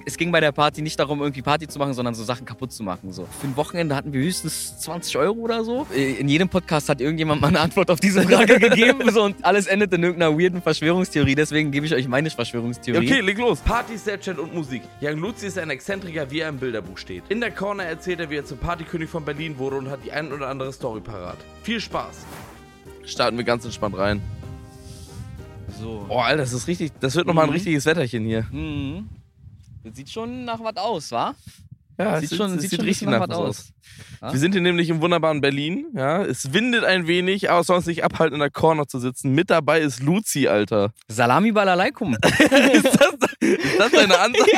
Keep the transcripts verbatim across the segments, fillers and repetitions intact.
es ging bei der Party nicht darum, irgendwie Party zu machen, sondern so Sachen kaputt zu machen. So. Für ein Wochenende hatten wir höchstens zwanzig Euro oder so. In jedem Podcast hat irgendjemand mal eine Antwort auf diese Frage gegeben so, und alles endet in irgendeiner weirden Verschwörungstheorie. Deswegen gebe ich euch meine Verschwörungstheorie. Okay, leg los. Party, Snapchat und Musik. Young Luzi ist ein Exzentriker, wie er im Bilderbuch steht. In der Corner erzählt er, wie er zum Partykönig von Berlin wurde und hat die ein oder andere Story parat. Viel Spaß. Starten wir ganz entspannt rein. So. Oh, Alter, das ist richtig, das wird nochmal Mhm. ein richtiges Wetterchen hier. Mhm. Das sieht schon nach was aus, wa? Ja, sieht es schon, es sieht sieht schon richtig nach nach was was aus. aus. Ja? Wir sind hier nämlich im wunderbaren Berlin. Ja, es windet ein wenig, aber es soll uns nicht abhalten, in der Corner zu sitzen. Mit dabei ist Luzi, Alter. Salami Balalaikum. ist, das, ist das deine Ansage?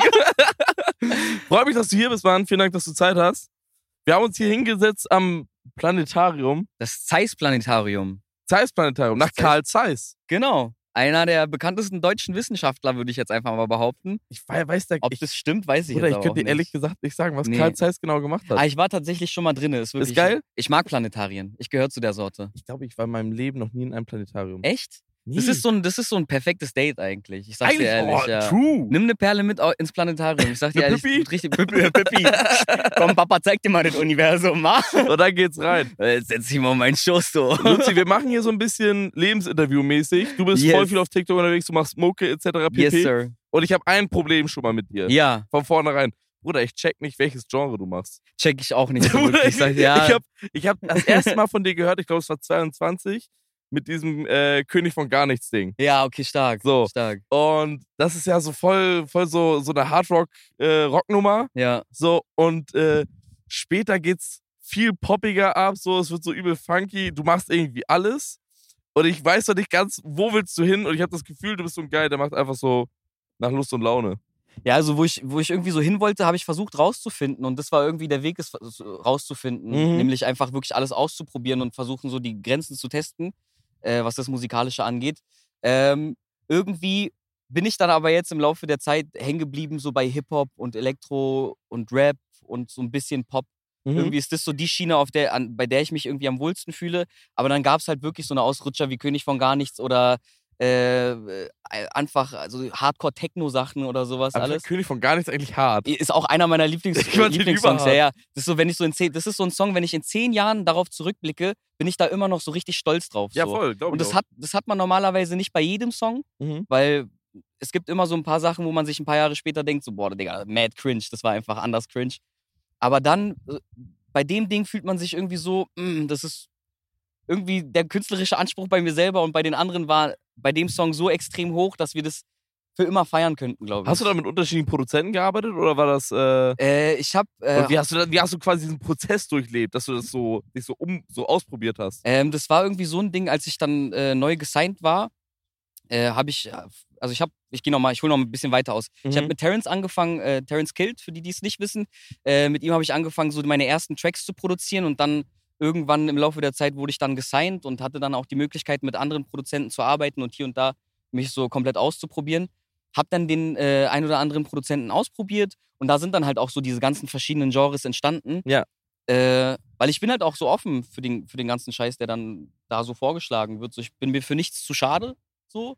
Freut mich, dass du hier bist, Mann. Vielen Dank, dass du Zeit hast. Wir haben uns hier hingesetzt am Planetarium. Das Zeiss-Planetarium. Zeiss-Planetarium, nach Zeiss. Karl Zeiss. Genau. Einer der bekanntesten deutschen Wissenschaftler, würde ich jetzt einfach mal behaupten. Ich weiß da Ob ich, das stimmt, weiß ich Bruder, jetzt ich aber könnte auch dir ehrlich nicht. gesagt nicht sagen, was Nee. Karl Zeiss genau gemacht hat. Ah, ich war tatsächlich schon mal drin. Ist, wirklich, Ist geil? Ich mag Planetarien. Ich gehöre zu der Sorte. Ich glaube, ich war in meinem Leben noch nie in einem Planetarium. Echt? Nie. Das ist, so ein, das ist so ein perfektes Date eigentlich. Ich sag's Eigentlich, dir ehrlich. oh, ja. true. Nimm eine Perle mit au- ins Planetarium. Ich sag dir Eine ehrlich, Pippi? tut richtig Pippi. Pippi. Komm, Papa, zeig dir mal das Universum, ma. Und dann geht's rein. Jetzt setz dich mal auf meinen Schoß, du. Luzi, wir machen hier so ein bisschen Lebensinterview-mäßig. Du bist Yes. voll viel auf TikTok unterwegs, du machst Mucke et cetera pp. Yes, sir. Und ich habe ein Problem schon mal mit dir. Ja, Von vornherein. Bruder, ich check nicht, welches Genre du machst. check ich auch nicht so Bruder, wirklich. Ich sag, ja, ich habe ich hab das erste Mal von dir gehört, ich glaube, es war zweiundzwanzig, mit diesem äh, König von gar nichts Ding. ja, okay, stark. So. Stark. Und das ist ja so voll, voll so, so eine Hardrock-Rocknummer. Ja. So, und äh, später geht's viel poppiger ab, so, es wird so übel funky. Du machst irgendwie alles. Und ich weiß noch nicht ganz, wo willst du hin? Und ich habe das Gefühl, du bist so ein Guy, der macht einfach so nach Lust und Laune. Ja, also wo ich, wo ich irgendwie so hin wollte, habe ich versucht rauszufinden. Und das war irgendwie der Weg, es rauszufinden. Mhm. Nämlich einfach wirklich alles auszuprobieren und versuchen, so die Grenzen zu testen, äh, was das Musikalische angeht. Ähm, irgendwie bin ich dann aber jetzt im Laufe der Zeit hängen geblieben, so bei Hip-Hop und Elektro und Rap und so ein bisschen Pop. Mhm. Irgendwie ist das so die Schiene, auf der, an, bei der ich mich irgendwie am wohlsten fühle. Aber dann gab es halt wirklich so eine Ausrutscher wie König von gar nichts oder äh, äh, einfach also Hardcore-Techno-Sachen oder sowas Aber alles. König von gar nichts eigentlich hart. Ist auch einer meiner Lieblings Ich fand den Lieblingssongs. Ja, überhart. ja. Das ist so, wenn ich so in zehn, das ist so ein Song, wenn ich in zehn Jahren darauf zurückblicke, bin ich da immer noch so richtig stolz drauf. Ja, so. voll, glaube Und ich das auch. hat, das hat man normalerweise nicht bei jedem Song, Mhm. weil es gibt immer so ein paar Sachen, wo man sich ein paar Jahre später denkt, so, boah, Digga, mad cringe, das war einfach anders cringe. Aber dann, äh, bei dem Ding fühlt man sich irgendwie so, mm, das ist irgendwie der künstlerische Anspruch bei mir selber und bei den anderen war bei dem Song so extrem hoch, dass wir das für immer feiern könnten, glaube ich. Hast du da mit unterschiedlichen Produzenten gearbeitet oder war das. Äh, Äh, ich hab, äh, und wie hast, du da, wie hast du quasi diesen Prozess durchlebt, dass du das so, dich so, um, so ausprobiert hast? Ähm, das war irgendwie so ein Ding, als ich dann äh, neu gesigned war, äh, habe ich, also ich habe, ich gehe noch mal, ich hole noch ein bisschen weiter aus. Mhm. Ich habe mit Terrence angefangen, äh, Terrence Kilt, für die, die es nicht wissen. Äh, mit ihm habe ich angefangen, so meine ersten Tracks zu produzieren und dann irgendwann im Laufe der Zeit wurde ich dann gesigned und hatte dann auch die Möglichkeit, mit anderen Produzenten zu arbeiten und hier und da mich so komplett auszuprobieren. Hab dann den äh, ein oder anderen Produzenten ausprobiert und da sind dann halt auch so diese ganzen verschiedenen Genres entstanden. Ja. Äh, weil ich bin halt auch so offen für den, für den ganzen Scheiß, der dann da so vorgeschlagen wird. So, ich bin mir für nichts zu schade. So.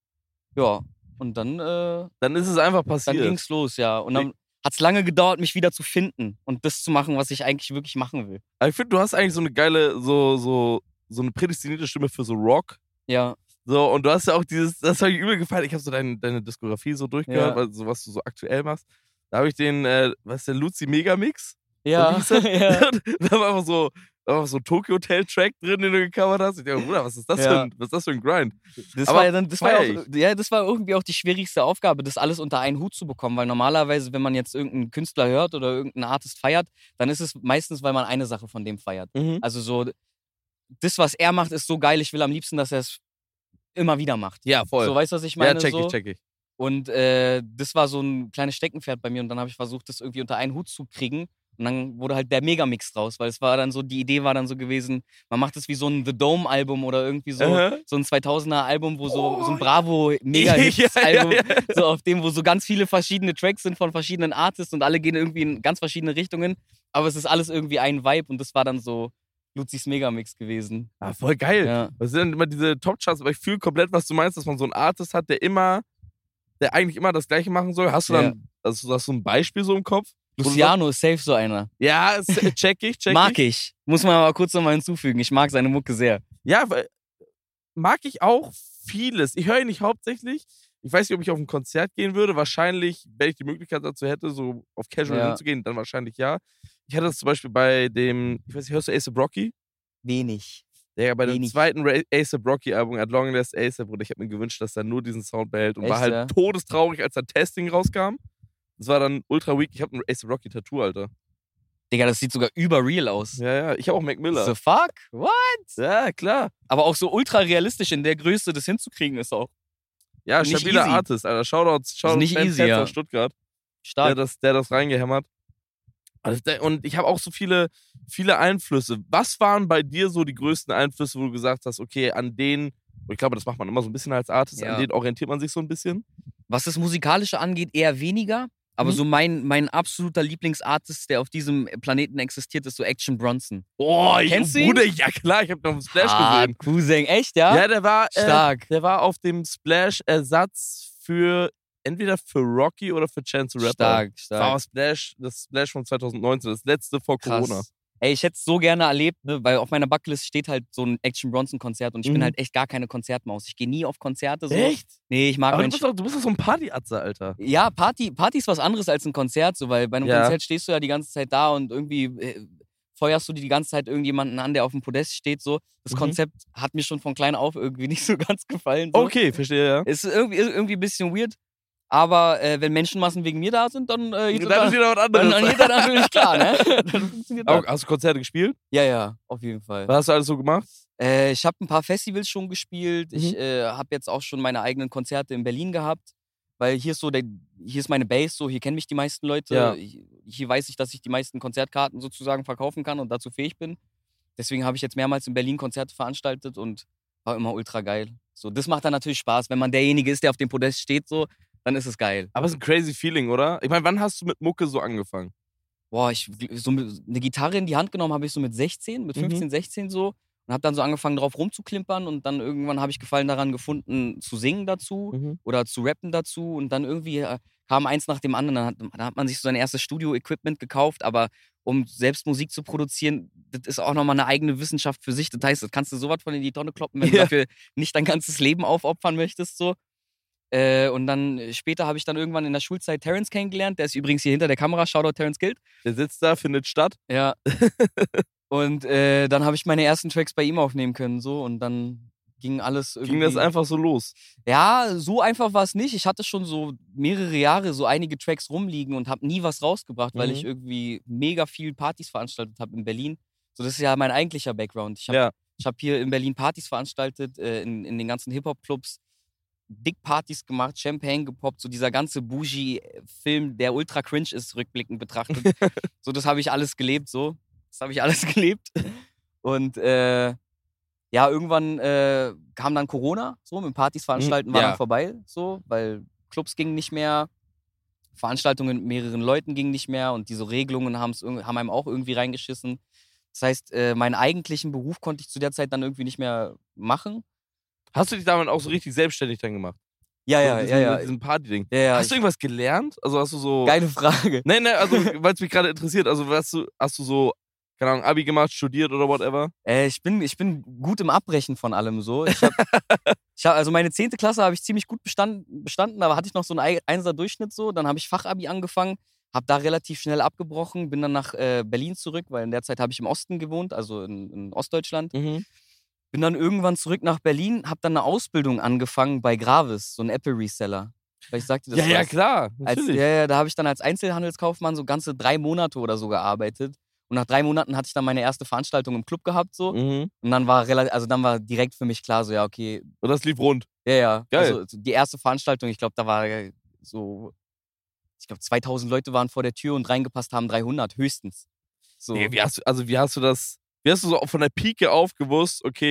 Ja. Und dann, äh, Dann ist es einfach dann passiert. ging's los, ja. Und dann hat es lange gedauert, mich wieder zu finden und das zu machen, was ich eigentlich wirklich machen will. Aber ich finde, du hast eigentlich so eine geile, so, so, so eine prädestinierte Stimme für so Rock. Ja. So, und du hast ja auch dieses, das habe ich übel gefallen. Ich habe so deine, deine Diskografie so durchgehört, Ja. also was du so aktuell machst. Da habe ich den, äh, was ist der, Luzi Megamix? Ja. Und wie ist das? ja. Da war einfach so, da war einfach so ein Tokyo Hotel Track drin, den du gecovert hast. Ich dachte, Bruder, was ist das, Ja. für, ein, was ist das für ein Grind? Das Aber war ja dann, das war ja, feier auch, ja, das war irgendwie auch die schwierigste Aufgabe, das alles unter einen Hut zu bekommen, weil normalerweise, wenn man jetzt irgendeinen Künstler hört oder irgendeinen Artist feiert, dann ist es meistens, weil man eine Sache von dem feiert. Mhm. Also so, das, was er macht, ist so geil, ich will am liebsten, dass er es immer wieder macht. Ja, voll. So, weißt du, was ich meine? ja, check so? ich, check ich. Und äh, das war so ein kleines Steckenpferd bei mir und dann habe ich versucht, das irgendwie unter einen Hut zu kriegen. Und dann wurde halt der Megamix draus, weil es war dann so, die Idee war dann so gewesen, man macht es wie so ein The Dome-Album oder irgendwie so, Aha. so ein zweitausender-Album, wo so, Oh. so ein Bravo-Mega-Hits-Album, Ja, ja, ja. so auf dem, wo so ganz viele verschiedene Tracks sind von verschiedenen Artists und alle gehen irgendwie in ganz verschiedene Richtungen, aber es ist alles irgendwie ein Vibe und das war dann so Luzis Megamix gewesen. Ah, voll geil. Ja. Das sind immer diese Top-Charts, aber ich fühle komplett, was du meinst, dass man so einen Artist hat, der immer der eigentlich immer das Gleiche machen soll? Hast du Ja. dann, also hast du ein Beispiel so im Kopf? Wo du Luciano ist safe so einer. sagst, ja, ist- check ich, check Mag ich. ich. Muss man aber kurz nochmal hinzufügen. Ich mag seine Mucke sehr. Ja, weil, mag ich auch vieles. Ich höre ihn nicht hauptsächlich. Ich weiß nicht, ob ich auf ein Konzert gehen würde. Wahrscheinlich, wenn ich die Möglichkeit dazu hätte, so auf Casual Ja. hinzugehen, dann wahrscheinlich ja. Ich hatte das zum Beispiel bei dem, ich weiß nicht, hörst du A$AP Rocky? Wenig. Ja, bei dem Wenig. zweiten Ra- A$AP Rocky Album, At Long Last A$AP, und ich habe mir gewünscht, dass er nur diesen Sound behält und war Echt, halt ja? todestraurig, als dann Testing rauskam. Das war dann ultra weak. Ich habe ein A$AP Rocky Tattoo, Alter. Digga, das sieht sogar über real aus. Ja, ja. Ich habe auch Mac Miller. The fuck? What? Ja, klar. Aber auch so ultra realistisch in der Größe, das hinzukriegen, ist auch Ja, Nicht stabiler easy. Artist, Alter. Shoutouts, Shoutouts nicht Fans easy, ja. aus Stuttgart, der stark. das, der das reingehämmert. Also, der- Und ich habe auch so viele, viele Einflüsse. Was waren bei dir so die größten Einflüsse, wo du gesagt hast, okay, an denen, und ich glaube, das macht man immer so ein bisschen als Artist, Ja. an denen orientiert man sich so ein bisschen? Was das Musikalische angeht, eher weniger. Aber Mhm. so mein, mein absoluter Lieblingsartist, der auf diesem Planeten existiert, ist so Action Bronson. Oh, Kennst du ich, ihn? Bruder, ja klar, ich habe noch einen Splash Ah, gesehen. Cousin, echt, ja? Ja, der war, äh, Stark. der war auf dem Splash-Ersatz für, entweder für Rocky oder für Chance the Rapper. Stark, Das war stark. Splash, das Splash von zwanzig neunzehn, das letzte vor Krass. Corona. Ey, ich hätte es so gerne erlebt, ne? Weil auf meiner Bucketlist steht halt so ein Action Bronson Konzert und ich Mhm. bin halt echt gar keine Konzertmaus. Ich gehe nie auf Konzerte so. Echt? Nee, ich mag Aber du Menschen. bist, doch, du bist doch so ein Partyatzer, Alter. Ja, Party, Party ist was anderes als ein Konzert, so, weil bei einem Ja. Konzert stehst du ja die ganze Zeit da und irgendwie äh, feuerst du dir die ganze Zeit irgendjemanden an, der auf dem Podest steht. So. Das Mhm. Konzept hat mir schon von klein auf irgendwie nicht so ganz gefallen. So. Okay, verstehe, ja. Es ist irgendwie, ist irgendwie ein bisschen weird, aber äh, wenn Menschenmassen wegen mir da sind, dann äh, geht Dann das ist wieder was dann, anderes. dann geht das natürlich klar, ne? Dann funktioniert das. Auch, hast du Konzerte gespielt? Ja, ja, auf jeden Fall. Was hast du alles so gemacht? Äh, ich habe ein paar Festivals schon gespielt. Ich Mhm. äh, habe jetzt auch schon meine eigenen Konzerte in Berlin gehabt. Weil hier ist so der, hier ist meine Base, so hier kennen mich die meisten Leute. Ja. Hier, hier weiß ich, dass ich die meisten Konzertkarten sozusagen verkaufen kann und dazu fähig bin. Deswegen habe ich jetzt mehrmals in Berlin Konzerte veranstaltet und war immer ultra geil. So, das macht dann natürlich Spaß, wenn man derjenige ist, der auf dem Podest steht, so, dann ist es geil. Aber es ist ein crazy Feeling, oder? Ich meine, wann hast du mit Mucke so angefangen? Boah, ich so mit- eine Gitarre in die Hand genommen habe ich so mit sechzehn, mit Mhm. fünfzehn, sechzehn so und habe dann so angefangen drauf rumzuklimpern und dann irgendwann habe ich Gefallen daran gefunden zu singen dazu Mhm. oder zu rappen dazu und dann irgendwie äh, kam eins nach dem anderen. Dann hat, dann hat man sich so sein erstes Studio-Equipment gekauft, aber um selbst Musik zu produzieren, das ist auch nochmal eine eigene Wissenschaft für sich. Das heißt, das kannst du sowas von in die Tonne kloppen, wenn du Ja. dafür nicht dein ganzes Leben aufopfern möchtest. So. Äh, und dann äh, später habe ich dann irgendwann in der Schulzeit Terrence kennengelernt. Der ist übrigens hier hinter der Kamera. Shoutout Terrence Guild. Der sitzt da, findet statt. Ja. Und äh, dann habe ich meine ersten Tracks bei ihm aufnehmen können. So. Und dann ging alles irgendwie. Ging das einfach so los? Ja, so einfach war es nicht. Ich hatte schon so mehrere Jahre so einige Tracks rumliegen und habe nie was rausgebracht, weil Mhm. ich irgendwie mega viel Partys veranstaltet habe in Berlin. So, das ist ja mein eigentlicher Background. Ich habe Ja. ich hab hier in Berlin Partys veranstaltet, äh, in, in den ganzen Hip-Hop-Clubs, Dick-Partys gemacht, Champagne gepoppt, so dieser ganze Bougie-Film, der ultra cringe ist, rückblickend betrachtet. So, das habe ich alles gelebt, so. Das habe ich alles gelebt. Und äh, ja, irgendwann äh, kam dann Corona, so, mit Partys veranstalten war ja. dann vorbei, so, weil Clubs gingen nicht mehr, Veranstaltungen mit mehreren Leuten gingen nicht mehr und diese Regelungen haben's, irg- haben einem auch irgendwie reingeschissen. Das heißt, äh, meinen eigentlichen Beruf konnte ich zu der Zeit dann irgendwie nicht mehr machen. Hast du dich damit auch so richtig selbstständig dann gemacht? Ja, So ja, mit ja, diesem, ja. Mit diesem Party-Ding. ja, ja Hast du ich, irgendwas gelernt? Also hast du so. geile Frage. Nee, nee, also weil es mich gerade interessiert. Also hast du, hast du so, keine Ahnung, Abi gemacht, studiert oder whatever? Äh, ich, bin, ich bin gut im Abbrechen von allem so. Ich hab, ich hab, also meine zehnte Klasse habe ich ziemlich gut bestanden, bestanden, aber hatte ich noch so einen Einser Durchschnitt so. Dann habe ich Fachabi angefangen, habe da relativ schnell abgebrochen, bin dann nach äh, Berlin zurück, weil in der Zeit habe ich im Osten gewohnt, also in, in Ostdeutschland. Mhm. Bin dann irgendwann zurück nach Berlin, habe dann eine Ausbildung angefangen bei Gravis, so ein Apple-Reseller. Weil ich sagte, das Ja, ja, was. klar. Als, Natürlich. ja, ja, da habe ich dann als Einzelhandelskaufmann so ganze drei Monate oder so gearbeitet. Und nach drei Monaten hatte ich dann meine erste Veranstaltung im Club gehabt so. Mhm. Und dann war relativ, also dann war direkt für mich klar, so ja, okay, Und das lief rund. ja, ja. Geil. Also die erste Veranstaltung, ich glaube, da war äh, so, ich glaube, zweitausend Leute waren vor der Tür und reingepasst haben dreihundert höchstens. So. Nee, wie hast du, also wie hast du das, wie hast du so von der Pike auf gewusst, okay,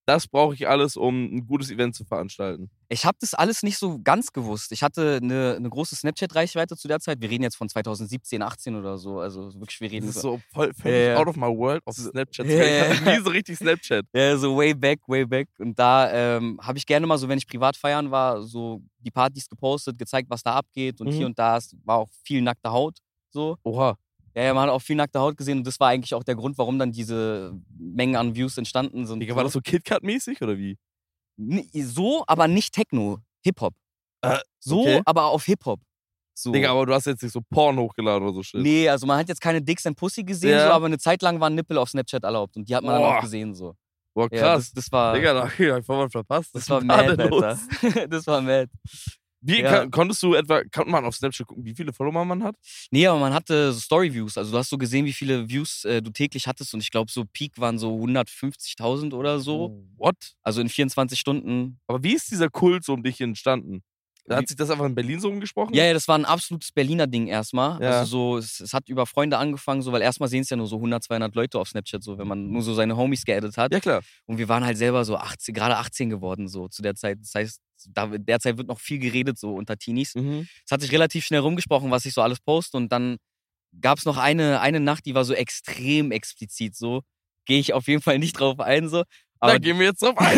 das brauche ich alles, um ein gutes Event zu veranstalten. Ich habe das alles nicht so ganz gewusst. Ich hatte eine, eine große Snapchat-Reichweite zu der Zeit. Wir reden jetzt von zweitausendsiebzehn, achtzehn oder so. Also wirklich, wir reden Das ist so. so voll, völlig Ja. out of my world auf Snapchat. Ja. Ich hatte nie so richtig Snapchat. Ja, so way back, way back. Und da ähm, habe ich gerne mal so, wenn ich privat feiern war, so die Partys gepostet, gezeigt, was da abgeht. Und Mhm. hier und da ist- war auch viel nackte Haut. So. Oha. Ja, ja, man hat auch viel nackte Haut gesehen. Und das war eigentlich auch der Grund, warum dann diese Mengen an Views entstanden sind. Digga, war das so KitKat-mäßig oder wie? N- So, aber nicht Techno. Hip-Hop. Äh, So, okay. aber auf Hip-Hop. So. Digga, aber du hast jetzt nicht so Porn hochgeladen oder so shit. Nee, also man hat jetzt keine Dicks and Pussy gesehen, Ja. so, aber eine Zeit lang waren Nippel auf Snapchat erlaubt und die hat man dann Boah. auch gesehen. So. Boah, Ja, krass. das, das war, Digga, da hab ich einfach mal verpasst. das Was war ist denn da mad, denn los? Alter. Das war mad. Wie Ja. kann, konntest du etwa, kann man auf Snapchat gucken, wie viele Follower man hat? Nee, aber man hatte so Story-Views. Also du hast so gesehen, wie viele Views äh, du täglich hattest und ich glaube, so Peak waren so hundertfünfzigtausend oder so. What? Also in vierundzwanzig Stunden. Aber wie ist dieser Kult so um dich entstanden? Da Wie- hat sich das einfach in Berlin so umgesprochen? Ja, ja, das war ein absolutes Berliner Ding erstmal. Ja. Also so, es, es hat über Freunde angefangen, so, weil erstmal sehen es ja nur so hundert, zweihundert Leute auf Snapchat, so, wenn man nur so seine Homies geaddet hat. Ja, klar. Und wir waren halt selber so achtzehn, gerade achtzehn geworden, so zu der Zeit. Das heißt, da, derzeit wird noch viel geredet, so unter Teenies. Mhm. Es hat sich relativ schnell rumgesprochen, was ich so alles poste. Und dann gab es noch eine, eine Nacht, die war so extrem explizit, so. Gehe ich auf jeden Fall nicht drauf ein, so. Da gehen wir jetzt drauf ein.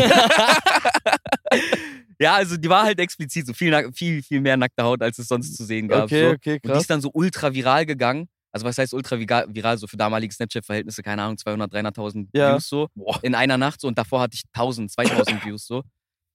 Ja, also die war halt explizit, so viel, nack- viel, viel mehr nackte Haut, als es sonst zu sehen gab. Okay, so. okay, Und die krass. ist dann so ultra viral gegangen. Also was heißt ultra viral, viral so für damalige Snapchat-Verhältnisse, keine Ahnung, zweihundert, dreihunderttausend Ja. Views so. Boah. In einer Nacht so und davor hatte ich tausend, zweitausend Views so.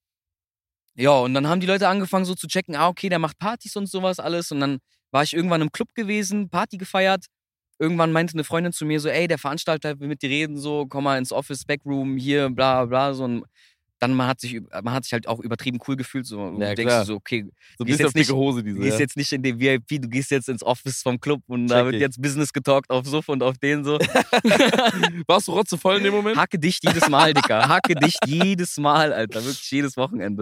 Ja, und dann haben die Leute angefangen so zu checken, ah, okay, der macht Partys und sowas alles. Und dann war ich irgendwann im Club gewesen, Party gefeiert. Irgendwann meinte eine Freundin zu mir so, ey, der Veranstalter will mit dir reden, so, komm mal ins Office, Backroom, hier, bla, bla, so. Und dann man hat sich, üb- man hat sich halt auch übertrieben cool gefühlt, so. Und Ja, du denkst klar. dir so, okay, So ein gehst bisschen auf jetzt nicht- dicke Hose, diese. du gehst Ja. jetzt nicht in den V I P, du gehst jetzt ins Office vom Club und da Check wird ich. jetzt Business getalkt auf Suff und auf den so. Warst du rotzevoll in dem Moment? Hacke dicht jedes Mal, Dicker. Hacke dicht jedes Mal, Alter. Wirklich jedes Wochenende.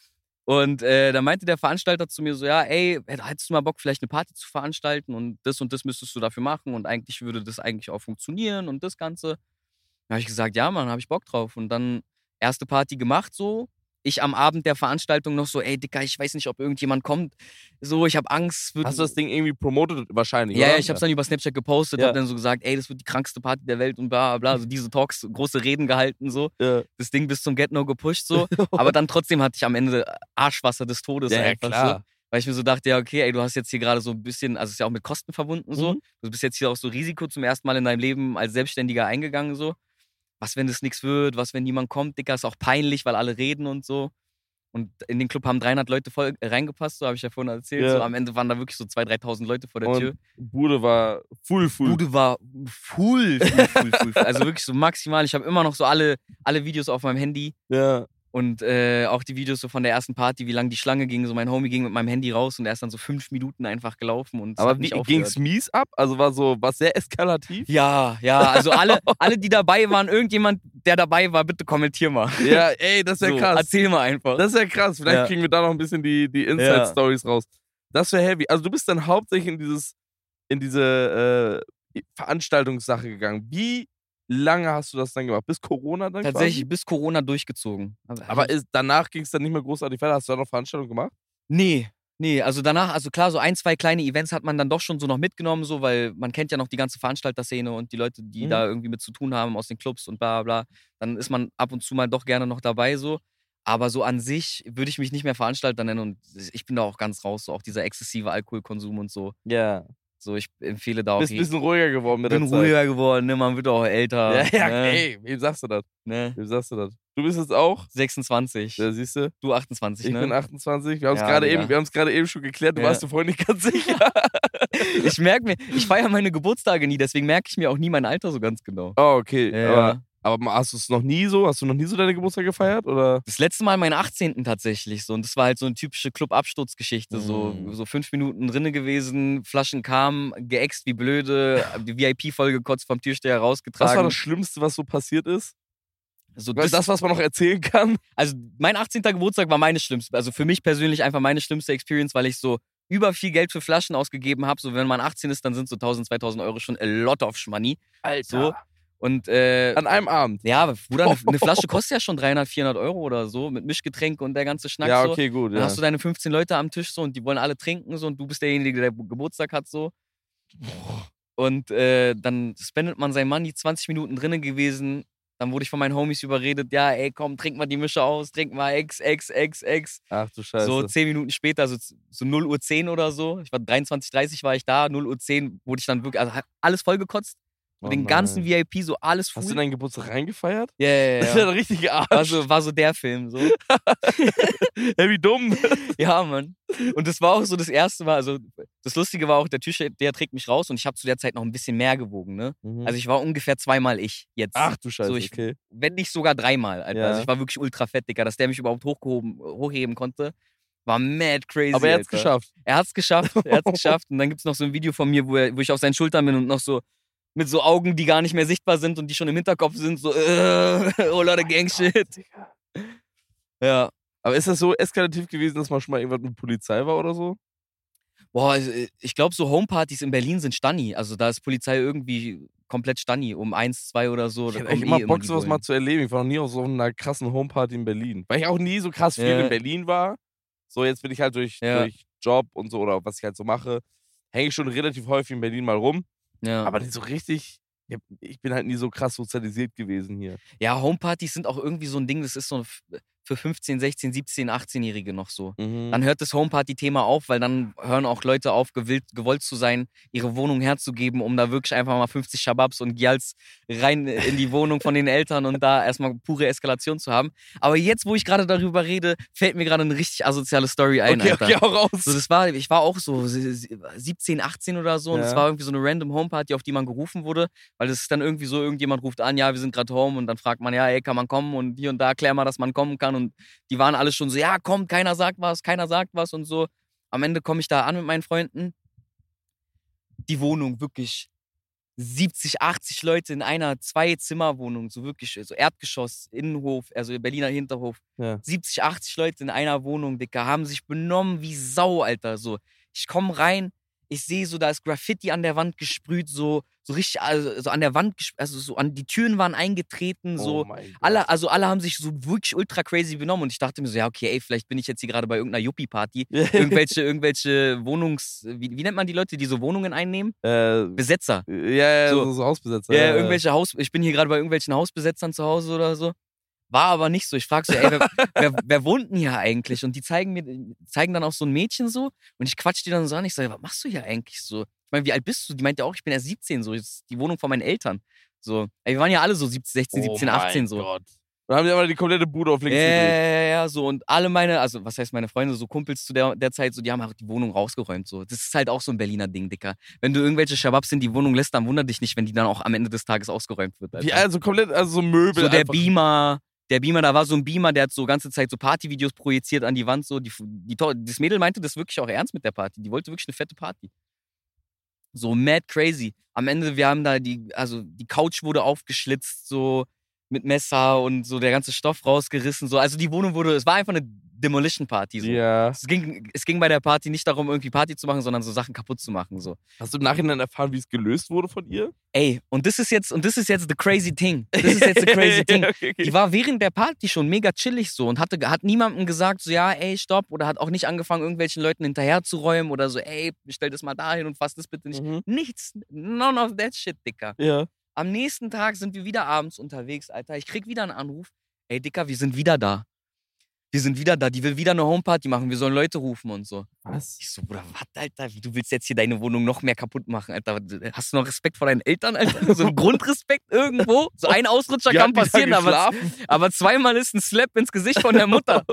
Und äh, da meinte der Veranstalter zu mir so, ja, ey, hättest du mal Bock, vielleicht eine Party zu veranstalten und das und das müsstest du dafür machen und eigentlich würde das eigentlich auch funktionieren und das Ganze. Da habe ich gesagt, ja, Mann, habe ich Bock drauf. Und dann erste Party gemacht so. Ich am Abend der Veranstaltung noch so, ey, Dicker, ich weiß nicht, ob irgendjemand kommt. So, ich habe Angst. Wird Hast du das Ding irgendwie promotet? Wahrscheinlich, ja, oder? ja, ich hab's dann über Snapchat gepostet, Ja. hab dann so gesagt, ey, das wird die krankste Party der Welt und bla bla bla. So diese Talks, große Reden gehalten, so. Ja. Das Ding bis zum Get-No gepusht, so. Aber dann trotzdem hatte ich am Ende Arschwasser des Todes Ja, ja, einfach klar. so. Weil ich mir so dachte, ja, okay, ey, du hast jetzt hier gerade so ein bisschen, also es ist ja auch mit Kosten verbunden, so. Mhm. Du bist jetzt hier auch so Risiko zum ersten Mal in deinem Leben als Selbstständiger eingegangen, so. Was, wenn das nichts wird? Was, wenn niemand kommt? Dicker, ist auch peinlich, weil alle reden und so. Und in den Club haben dreihundert Leute voll reingepasst, so habe ich ja vorhin erzählt. Ja. So, am Ende waren da wirklich so zweitausend, dreitausend Leute vor der Tür. Und Bude war full, full. Bude war full, full, full, full. Also wirklich so maximal. Ich habe immer noch so alle, alle Videos auf meinem Handy Ja. und äh, auch die Videos so von der ersten Party, wie lang die Schlange ging. So mein Homie ging mit meinem Handy raus und er ist dann so fünf Minuten einfach gelaufen und es Aber hat wie nicht aufgehört. ging's mies ab? Also war so, war sehr eskalativ? Ja, ja, also alle, alle, die dabei waren, irgendjemand, der dabei war, bitte kommentier mal. Ja, ey, das ist ja So, krass. Erzähl mal einfach. Das ist ja krass. Vielleicht Ja. kriegen wir da noch ein bisschen die, die Inside-Stories raus. Das wäre heavy. Also du bist dann hauptsächlich in dieses, in diese äh, Veranstaltungssache gegangen. Wie lange hast du das dann gemacht? Bis Corona dann Tatsächlich quasi? bis Corona durchgezogen. Aber ist, danach ging es dann nicht mehr großartig weiter. Hast du da noch Veranstaltungen gemacht? Nee, nee, also danach, also klar, so ein, zwei kleine Events hat man dann doch schon so noch mitgenommen, so, weil man kennt ja noch die ganze Veranstalterszene und die Leute, die Mhm. da irgendwie mit zu tun haben aus den Clubs und bla bla. Dann ist man ab und zu mal doch gerne noch dabei, so. Aber so an sich würde ich mich nicht mehr Veranstalter nennen und ich bin da auch ganz raus, so auch dieser exzessive Alkoholkonsum und so. Ja. So, ich empfehle da auch. Bist ein je- bisschen ruhiger geworden mit bin der Zeit. ruhiger geworden, ne? Man wird auch älter. Ja, ja, ne? ey, wem sagst du das? Ne? Wem sagst du das? Du bist jetzt auch, sechsundzwanzig. ja, siehst du, Du achtundzwanzig, ich ne? bin achtundzwanzig. Wir haben es Ja, gerade Digga. eben, wir haben es gerade eben schon geklärt. Du Ja. warst dir vorhin nicht ganz sicher. Ich merke mir, ich feiere meine Geburtstage nie, deswegen merke ich mir auch nie mein Alter so ganz genau. Oh, okay. Ja. Aber, aber hast du es noch nie so? Hast du noch nie so deine Geburtstag gefeiert? Oder? Das letzte Mal meinen achtzehnten tatsächlich so. Und das war halt so eine typische Club-Absturzgeschichte. So, Mm. so fünf Minuten drinne gewesen, Flaschen kamen, geäxt wie blöde, die V I P vollgekotzt vom Türsteher rausgetragen. Was war das Schlimmste, was so passiert ist? so, Weil das, das, was man noch erzählen kann. also mein achtzehnter Geburtstag war meine schlimmste. Also für mich persönlich einfach meine schlimmste Experience, weil ich so über viel Geld für Flaschen ausgegeben habe. So wenn man achtzehn ist, dann sind so tausend, zweitausend Euro schon a lot of money. So. Und, äh, An einem Abend? Ja, Bruder, eine, eine Flasche kostet ja schon dreihundert, vierhundert Euro oder so, mit Mischgetränke und der ganze Schnack Ja, so. okay, gut, Dann ja. hast du deine fünfzehn Leute am Tisch so und die wollen alle trinken so und du bist derjenige, der Geburtstag hat so. Und äh, dann spendet man sein Money, zwanzig Minuten drinnen gewesen. Dann wurde ich von meinen Homies überredet, ja, ey, komm, trink mal die Mische aus, trink mal X, X, X, X. Ach du Scheiße. So zehn Minuten später, so, so null Uhr zehn oder so. Ich war dreiundzwanzig Uhr dreißig war ich da, null Uhr zehn wurde ich dann wirklich, also alles vollgekotzt. Oh den nein. ganzen V I P, so alles full. Hast du deinen Geburtstag reingefeiert? Ja, ja, Das ist ja. ja ein richtiger Arsch. War so, war so der Film, so. Hey, wie dumm. Ja, Mann. Und das war auch so das erste Mal, also das Lustige war auch, der Typ, der trägt mich raus und ich habe zu der Zeit noch ein bisschen mehr gewogen, ne? Mhm. Also ich war ungefähr zweimal ich jetzt. Ach du Scheiße, so ich, okay. Wenn nicht sogar dreimal, Alter. Ja. Also ich war wirklich ultra fett, Digga. Dass der mich überhaupt hochgehoben, hochheben konnte, war mad crazy, Aber er hat's Alter. geschafft. Er hat's geschafft, er hat's geschafft. Und dann gibt's noch so ein Video von mir, wo, er, wo ich auf seinen Schultern bin und noch so mit so Augen, die gar nicht mehr sichtbar sind und die schon im Hinterkopf sind, so, äh, oh Leute, Gang-Shit. Ja. Aber ist das so eskalativ gewesen, dass man schon mal irgendwas mit Polizei war oder so? Boah, also, ich glaube, so Homepartys in Berlin sind Stanni. Also da ist Polizei irgendwie komplett Stanni, um eins, zwei oder so. Ich Da hätte kommen echt immer eh Bock, die sowas Bullen. mal zu erleben. Ich war noch nie auf so einer krassen Homeparty in Berlin. Weil ich auch nie so krass viel Ja. in Berlin war. So, jetzt bin ich halt durch, Ja. durch Job und so oder was ich halt so mache, hänge ich schon relativ häufig in Berlin mal rum. Ja. Aber nicht so richtig. Ich hab- Ich bin halt nie so krass sozialisiert gewesen hier. Ja, Homepartys sind auch irgendwie so ein Ding, das ist so f- für fünfzehn, sechzehn, siebzehn, achtzehnjährige noch so. Mhm. Dann hört das Homeparty-Thema auf, weil dann hören auch Leute auf, gewillt, gewollt zu sein, ihre Wohnung herzugeben, um da wirklich einfach mal fünfzig Shababs und Gyals rein in die Wohnung von den Eltern und da erstmal pure Eskalation zu haben. Aber jetzt, wo ich gerade darüber rede, fällt mir gerade eine richtig asoziale Story ein, Okay, Alter. okay, auch raus. So, das war, ich war auch so siebzehn, achtzehn oder so und es Ja. war irgendwie so eine random Homeparty, auf die man gerufen wurde, weil es ist dann irgendwie so, irgendjemand ruft an, ja, wir sind gerade home und dann fragt man, ja, ey, kann man kommen und hier und da klär mal, dass man kommen kann und die waren alle schon so, ja, kommt, keiner sagt was, keiner sagt was und so. Am Ende komme ich da an mit meinen Freunden. Die Wohnung wirklich siebzig, achtzig Leute in einer Zwei-Zimmer-Wohnung, so wirklich, so Erdgeschoss, Innenhof, also Berliner Hinterhof. Ja. siebzig, achtzig Leute in einer Wohnung, Dicker, haben sich benommen wie Sau, Alter. So, ich komme rein, ich sehe so, da ist Graffiti an der Wand gesprüht, so, so richtig, also so an der Wand, gesp- also so an die Türen waren eingetreten, so. Oh mein Gott. Alle, also alle haben sich so wirklich ultra crazy benommen und ich dachte mir so, ja, okay, ey, vielleicht bin ich jetzt hier gerade bei irgendeiner Yuppie-Party. Irgendwelche, irgendwelche Wohnungs... Wie, wie nennt man die Leute, die so Wohnungen einnehmen? äh, Besetzer. ja, ja, So. so, so Hausbesetzer. Ja, irgendwelche Haus... Ich bin hier gerade bei irgendwelchen Hausbesetzern zu Hause oder so. War aber nicht so. Ich frage so, ey, wer, wer, wer wohnt denn hier eigentlich? Und die zeigen mir, zeigen dann auch so ein Mädchen so und ich quatsch die dann so an. Ich sage, was machst du hier eigentlich so? Ich meine, wie alt bist du? Die meinte auch, ich bin erst siebzehn, so. Das ist die Wohnung von meinen Eltern. So. Ey, wir waren ja alle so siebzehn, sechzehn, siebzehn, achtzehn so. Oh Gott. Dann haben die aber die komplette Bude auf Ja, links ja, gedreht. ja, ja, so. Und alle meine, also was heißt meine Freunde, so Kumpels zu der, der Zeit, so, die haben halt die Wohnung rausgeräumt. So. Das ist halt auch so ein Berliner Ding, Dicker. Wenn du irgendwelche Shababs in die Wohnung lässt, dann wundert dich nicht, wenn die dann auch am Ende des Tages ausgeräumt wird. Alter. Wie, also komplett, also so Möbel. So der einfach. Beamer, der Beamer, da war so ein Beamer, der hat so ganze Zeit so Partyvideos projiziert an die Wand. So. Die, die, das Mädel meinte das wirklich auch ernst mit der Party. Die wollte wirklich eine fette Party. So mad crazy. Am Ende, wir haben da die, also die Couch wurde aufgeschlitzt, so mit Messer und so der ganze Stoff rausgerissen. So. Also die Wohnung wurde, es war einfach eine Demolition Party. So. Ja. Es, ging, es ging bei der Party nicht darum, irgendwie Party zu machen, sondern so Sachen kaputt zu machen. So. Hast du im Nachhinein erfahren, wie es gelöst wurde von ihr? Ey, und das ist jetzt, und das ist jetzt the crazy thing. Das ist jetzt the crazy thing. Okay, okay. Die war während der Party schon mega chillig so und hatte, hat niemandem gesagt, so ja, ey, stopp, oder hat auch nicht angefangen, irgendwelchen Leuten hinterherzuräumen oder so, ey, stell das mal dahin und fass das bitte nicht. Mhm. Nichts, none of that shit, Dicker. Ja. Am nächsten Tag sind wir wieder abends unterwegs, Alter. Ich krieg wieder einen Anruf. Ey, Dicker, wir sind wieder da. Wir sind wieder da. Die will wieder eine Homeparty machen. Wir sollen Leute rufen und so. Was? Ich so, Bruder, was, Alter? Wie, du willst jetzt hier deine Wohnung noch mehr kaputt machen, Alter? Hast du noch Respekt vor deinen Eltern, Alter? So ein Grundrespekt irgendwo? So ein Ausrutscher Die kann hat wieder passieren, aber, geschlafen. aber zweimal ist ein Slap ins Gesicht von der Mutter.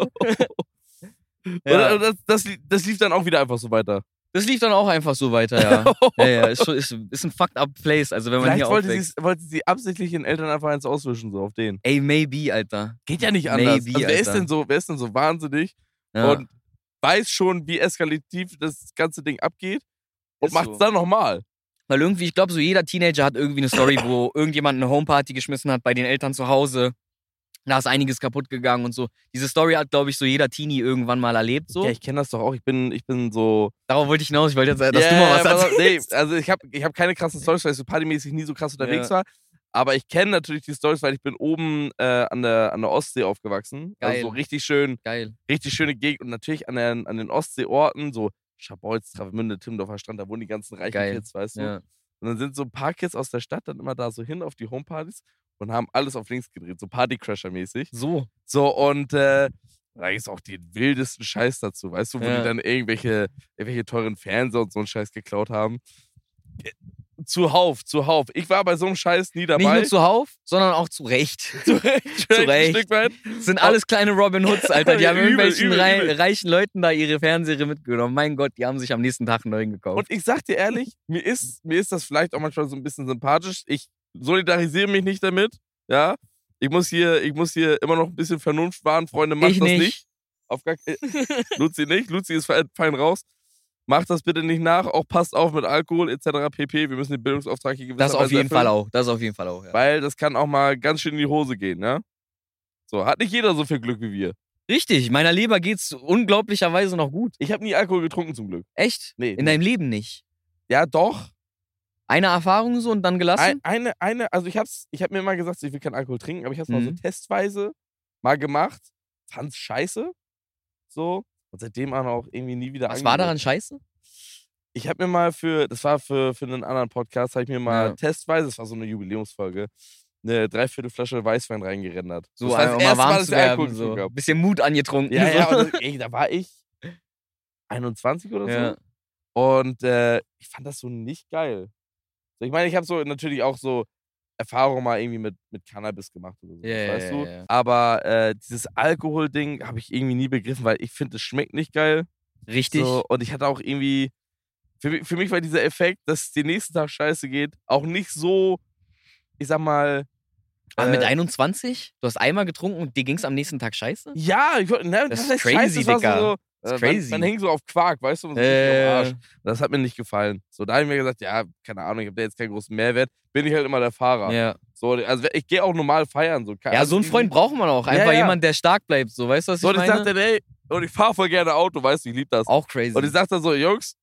Oder das, das, das lief dann auch wieder einfach so weiter. Das lief dann auch einfach so weiter, ja. Ja, ja, ist, schon, ist, ist ein fucked up place, also wenn man Vielleicht hier wollte aufwächst. sie, wollte sie absichtlich den Eltern einfach eins auswischen, so auf den. Ey, maybe, Alter. Geht ja nicht anders. Maybe, also wer ist Alter. denn so, wer ist denn so wahnsinnig Ja. und weiß schon, wie eskalativ das ganze Ding abgeht und Ist macht's so. dann nochmal. Weil irgendwie, ich glaube, so jeder Teenager hat irgendwie eine Story, wo irgendjemand eine Homeparty geschmissen hat bei den Eltern zu Hause. Da ist einiges kaputt gegangen und so. Diese Story hat, glaube ich, so jeder Teenie irgendwann mal erlebt. So. Ja, ich kenne das doch auch. Ich bin, ich bin so. Darauf wollte ich hinaus. Ich wollte jetzt, dass Ja, du mal was pass auf, erzählst. nee, also ich habe ich hab keine krassen Stories, weil ich so partymäßig nie so krass unterwegs Ja. war. Aber ich kenne natürlich die Storys, weil ich bin oben äh, an, der, an der Ostsee aufgewachsen. Geil. Also so richtig schön, Geil. richtig schöne Gegend. Und natürlich an, der, an den Ostseeorten, so Scharbeutz, Travemünde, Timmendorfer Strand, da wohnen die ganzen reichen Geil. Kids, weißt du. Ja. Und dann sind so ein paar Kids aus der Stadt dann immer da so hin auf die Homepartys und haben alles auf links gedreht, so Partycrasher-mäßig. So. So, und äh, da ist auch den wildesten Scheiß dazu, weißt du, wo Ja. die dann irgendwelche, irgendwelche teuren Fernseher und so einen Scheiß geklaut haben. Zuhauf, zuhauf. Ich war bei so einem Scheiß nie dabei. Nicht nur zuhauf, sondern auch zu Recht. zu Recht. Zu Recht. Ein Stück weit. Das sind alles kleine Robin Hoods, Alter. Die haben Übel, irgendwelchen übel, rei übel. reichen Leuten da ihre Fernseher mitgenommen. Mein Gott, die haben sich am nächsten Tag einen neuen gekauft. Und ich sag dir ehrlich, mir ist, mir ist das vielleicht auch manchmal so ein bisschen sympathisch. Ich solidarisiere mich nicht damit. Ja. Ich muss hier, ich muss hier immer noch ein bisschen Vernunft wahren. Freunde, macht Ich das nicht. nicht. Auf gar äh, Luzi nicht. Luzi ist fein fein raus. Macht das bitte nicht nach. Auch passt auf mit Alkohol et cetera pp. Wir müssen den Bildungsauftrag hier Das auf gewisserweise jeden Fall erfüllen, auch. Das auf jeden Fall auch, ja. weil das kann auch mal ganz schön in die Hose gehen, ne? So, hat nicht jeder so viel Glück wie wir. Richtig, meiner Leber geht's unglaublicherweise noch gut. Ich habe nie Alkohol getrunken zum Glück. Echt? Nee. In deinem Leben nicht? Ja, doch. Eine Erfahrung so und dann gelassen? Ein, eine, eine, also ich hab's, ich hab mir mal gesagt, ich will keinen Alkohol trinken, aber ich hab's mal so Mhm. testweise mal gemacht. Fand's scheiße. So. Und seitdem auch irgendwie nie wieder Was war daran angerührt. scheiße? Ich habe mir mal für, das war für, für einen anderen Podcast, habe ich mir mal Ja. testweise, das war so eine Jubiläumsfolge, eine Dreiviertelflasche Weißwein reingerendert. So das war das um mal erste Mal, warm dass zu ich Alkohol werden. getrunken So. hab. Bisschen Mut angetrunken. Ja, so. ja, und das, ey, da war ich einundzwanzig oder so. Ja. Und äh, ich fand das so nicht geil. So, ich meine, ich habe so natürlich auch so Erfahrungen mal irgendwie mit, mit Cannabis gemacht oder so, Ja, ja, weißt ja, du? ja. Aber äh, dieses Alkohol-Ding habe ich irgendwie nie begriffen, weil ich finde, es schmeckt nicht geil. Richtig. So, und ich hatte auch irgendwie, für, mich- für mich war dieser Effekt, dass es den nächsten Tag scheiße geht, auch nicht so, ich sag mal, Aber mit äh, einundzwanzig? Du hast einmal getrunken und dir ging's am nächsten Tag scheiße? ja, ich, ne, Das das ist heißt crazy, scheiße, das war Digga. so, Das äh, ist man, crazy. man hing so auf Quark, weißt du, man so richtig Äh, am Arsch. Das hat mir nicht gefallen. So, da habe ich mir gesagt, ja, keine Ahnung, ich habe da jetzt keinen großen Mehrwert, bin ich halt immer der Fahrer. ja. So, also ich gehe auch normal feiern. So, ja, so einen Freund braucht man auch. Ja, Einfach ja. jemand, der stark bleibt. So, weißt du, was So, ich und ich meine? sagte, ey, und ich fahre voll gerne Auto, weißt du, ich liebe das. Auch crazy. Und ich sagte so, Jungs,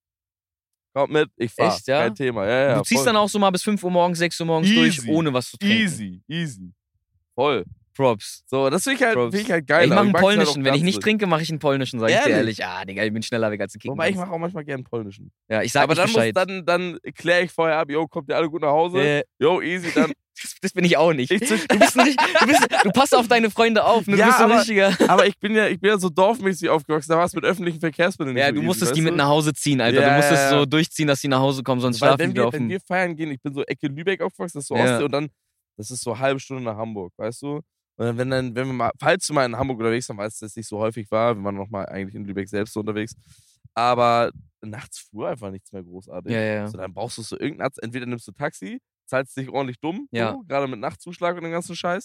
kommt mit, ich fahr. Echt, ja? Kein Thema. Ja, ja, du ziehst voll. dann auch so mal bis fünf Uhr morgens, sechs Uhr morgens Easy. durch, ohne was zu trinken. Easy, easy. Voll. Props. So, das finde ich, halt, Props. find ich halt geil. ich mache aber einen mag's halt auch polnischen. Wenn ich ganz nicht so. trinke, mache ich einen polnischen, sag ich dir Ehrlich? ehrlich. Ah, Digga, ich bin schneller weg als ein Kicken. Wobei, ich mache auch manchmal gerne polnischen. Ja, ich sag Aber nicht dann, muss, Bescheid. dann, dann kläre ich vorher ab, yo, kommt ihr alle gut nach Hause? Äh, Yo, easy, dann. das, das bin ich auch nicht. Ich zünd- Du, bist ein, richt- du, bist, du passt auf deine Freunde auf. Ne? Du Ja, bist so ein aber- richtiger. Aber ich bin ja, ich bin ja so dorfmäßig aufgewachsen, da war es mit öffentlichen Verkehrsmitteln nicht Ja, so du easy, musstest die weißt mit du? nach Hause ziehen, Alter. Ja, du musstest ja, ja. so durchziehen, dass die nach Hause kommen, sonst Weil schlafen wenn die wieder wir, auf wenn dem... wir feiern gehen, ich bin so Ecke Lübeck aufgewachsen, das ist so Ja. Ostsee und dann, das ist so eine halbe Stunde nach Hamburg, weißt du? Und dann, wenn dann, wenn wir mal, falls du mal in Hamburg unterwegs waren, weil es das nicht so häufig war, wir waren noch mal eigentlich in Lübeck selbst so unterwegs, aber nachts fuhr einfach nichts mehr großartig. Ja, ja. So, dann brauchst du so irgendeinen, entweder nimmst du Taxi, zahlst dich ordentlich dumm, Ja. so, gerade mit Nachtzuschlag und dem ganzen Scheiß,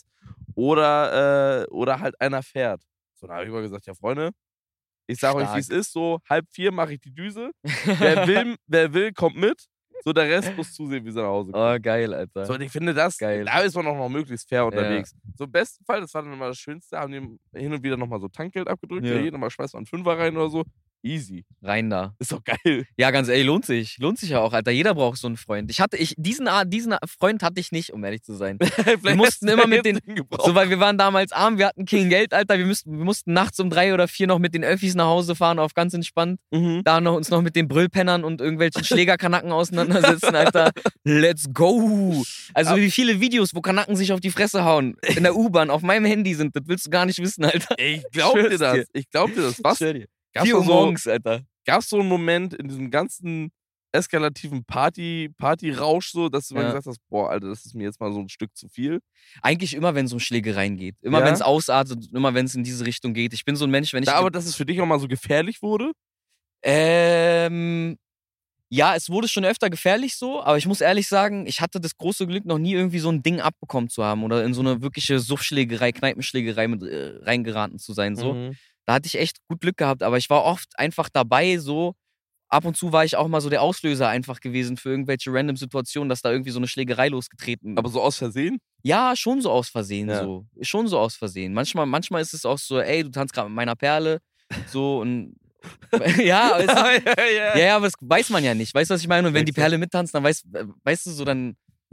oder, äh, oder halt einer fährt. So, dann habe ich immer gesagt, ja Freunde, ich sage euch, wie es Stark. ist, so halb vier mache ich die Düse, wer will, wer will, kommt mit, so der Rest muss zusehen, wie sie nach Hause kommen. Oh, geil, Alter. So, und ich finde das, Geil. da ist man auch noch möglichst fair unterwegs. So im besten Fall, das war dann immer das Schönste, haben die hin und wieder nochmal so Tankgeld abgedrückt, Ja. ja. jeder mal schmeißt mal einen Fünfer rein oder so. Easy. Rein da. Ist doch geil. Ja, ganz ehrlich, lohnt sich. Lohnt sich ja auch, Alter. Jeder braucht so einen Freund. Ich hatte, ich, diesen, Art- diesen Freund hatte ich nicht, um ehrlich zu sein. wir mussten immer mit den- Gebrauch. So, weil wir waren damals arm, wir hatten kein Geld, Alter. Wir, müssten, wir mussten nachts um drei oder vier noch mit den Öffis nach Hause fahren, auf ganz entspannt. mhm. Da noch uns noch mit den Brüllpennern und irgendwelchen Schlägerkanacken auseinandersetzen, Alter. Let's go! Also wie viele Videos, wo Kanaken sich auf die Fresse hauen, in der U-Bahn, auf meinem Handy sind, das willst du gar nicht wissen, Alter. Ich glaub Schwör's dir das. dir. Ich glaub dir das. Was? Schwör dir. Gab's vier Uhr da so, morgens, Alter. gab's so einen Moment in diesem ganzen eskalativen Party, Party-Rausch so, dass du mal Ja. gesagt hast, boah, Alter, das ist mir jetzt mal so ein Stück zu viel? Eigentlich immer, wenn es um Schlägereien geht. Immer, Ja? wenn es ausartet, immer, wenn es in diese Richtung geht. Ich bin so ein Mensch, wenn ich... Da, aber dass es für dich auch mal so gefährlich wurde? Ähm... Ja, es wurde schon öfter gefährlich so, aber ich muss ehrlich sagen, ich hatte das große Glück, noch nie irgendwie so ein Ding abbekommen zu haben oder in so eine wirkliche Suffschlägerei, Kneipenschlägerei mit äh, reingeraten zu sein. So. Mhm. Da hatte ich echt gut Glück gehabt, aber ich war oft einfach dabei, so. Ab und zu war ich auch mal so der Auslöser einfach gewesen für irgendwelche random Situationen, dass da irgendwie so eine Schlägerei losgetreten. Aber so aus Versehen? Ja, schon so aus Versehen, Ja. so. Schon so aus Versehen. Manchmal, manchmal ist es auch so, ey, du tanzt gerade mit meiner Perle. So und. ja, aber es, ja, ja, ja, aber das weiß man ja nicht. Weißt du, was ich meine? Und wenn die Exakt. Perle mittanzt, dann weißt, weißt du so, dann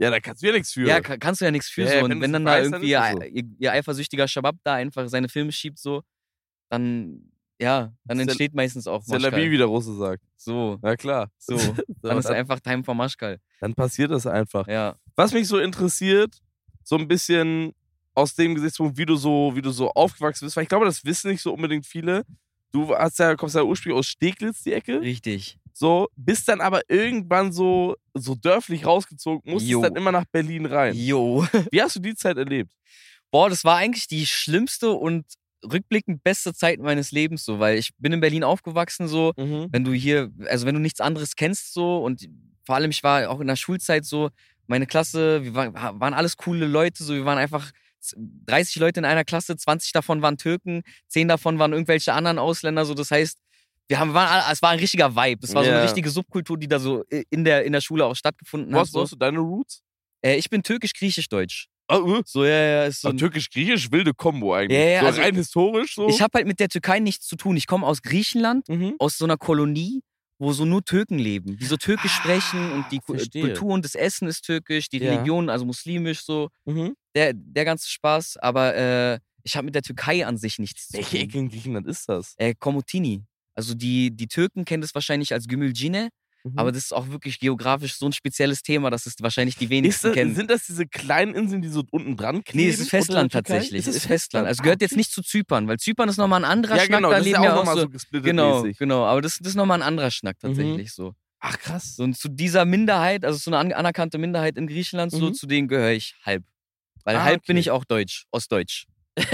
Ja, da kannst du ja nichts für. Ja, kann, kannst du ja nichts für. Ja, so. ja, Und wenn wenn du's dann da weißt, dann irgendwie ist es ihr, so. ihr, ihr eifersüchtiger Shabab da einfach seine Filme schiebt, so, dann, ja, dann C'est- entsteht meistens auch C'est la vie, Maschkal. wie der Russe sagt. So, Na klar. so. So, Dann ist dann, einfach Time for Maschkal. dann passiert das einfach. Ja. Was mich so interessiert, so ein bisschen aus dem Gesichtspunkt, wie du so, wie du so aufgewachsen bist, weil ich glaube, das wissen nicht so unbedingt viele. Du hast ja, kommst ja ursprünglich aus Steglitz, die Ecke. Richtig. So, bist dann aber irgendwann so, so dörflich rausgezogen, musstest Jo. dann immer nach Berlin rein. Jo. Wie hast du die Zeit erlebt? Boah, das war eigentlich die schlimmste und rückblickend beste Zeit meines Lebens, so, weil ich bin in Berlin aufgewachsen, so, Mhm. wenn du hier, also wenn du nichts anderes kennst, so, und vor allem, ich war auch in der Schulzeit so, meine Klasse, wir waren, waren alles coole Leute, so, wir waren einfach dreißig Leute in einer Klasse, zwanzig davon waren Türken, zehn davon waren irgendwelche anderen Ausländer, so, das heißt, wir haben, waren, alle- es war ein richtiger Vibe, es war so Ja. eine richtige Subkultur, die da so in der, in der Schule auch stattgefunden Wo hat. hast, wo hast So. du deine Roots? Äh, ich bin türkisch-griechisch-deutsch. Oh, äh. So, ja, ja, ist so Aber ein, türkisch-griechisch, wilde Kombo eigentlich. Ja, ja, so also- rein historisch so. ich habe halt mit der Türkei nichts zu tun. Ich komme aus Griechenland, mhm. aus so einer Kolonie, wo so nur Türken leben, die so türkisch Ah, sprechen und die Ku- verstehe. Kultur und das Essen ist türkisch, die Ja. Religion, also muslimisch, so, Mhm. der, der ganze Spaß. Aber äh, ich habe mit der Türkei an sich nichts zu Welche tun. Ecke in Griechenland ist das? Äh, Komotini. Also die, die Türken kennen das wahrscheinlich als Gümülcine, Mhm. aber das ist auch wirklich geografisch so ein spezielles Thema, dass es wahrscheinlich die ist wenigsten das, kennen. sind das diese kleinen Inseln, die so unten dran kleben? Nee, es ist Festland unter der Türkei? tatsächlich. Ist Es es ist Festland. Also Ah, gehört jetzt okay. nicht zu Zypern, weil Zypern ist nochmal ein anderer Ja, Schnack. genau, da das ist leben ja ja auch auch nochmal so. so gesplittet Genau, mäßig. genau. Aber das, das ist nochmal ein anderer Schnack tatsächlich so. Ach, krass. So, und zu dieser Minderheit, also so eine an- anerkannte Minderheit in Griechenland, so, Mhm. zu denen gehöre ich halb. Weil Ah, halb bin okay. ich auch deutsch, ostdeutsch.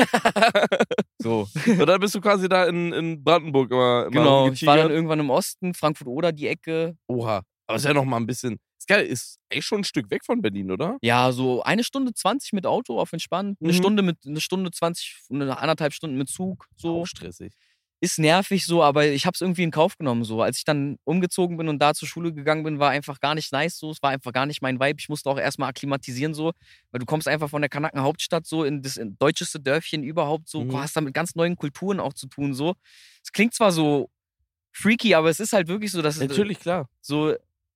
So. Und dann bist du quasi da in, in Brandenburg immer, immer Genau, ich war dann rumgetigert. irgendwann im Osten, Frankfurt-Oder, die Ecke. Oha. Aber ist ja noch mal ein bisschen. Ist geil, ist echt schon ein Stück weg von Berlin, oder? Ja, so eine Stunde zwanzig mit Auto auf entspannt, eine Mhm. Stunde mit, eine Stunde zwanzig, eine anderthalb Stunden mit Zug, so. Auch stressig. Ist nervig so, aber ich habe es irgendwie in Kauf genommen so. Als ich dann umgezogen bin und da zur Schule gegangen bin, war einfach gar nicht nice so. Es war einfach gar nicht mein Vibe. Ich musste auch erstmal akklimatisieren so, weil du kommst einfach von der Kanaken Hauptstadt so in das in deutscheste Dörfchen überhaupt so. Mhm. Du hast da mit ganz neuen Kulturen auch zu tun so. Es klingt zwar so freaky, aber es ist halt wirklich so, dass es Natürlich, klar. so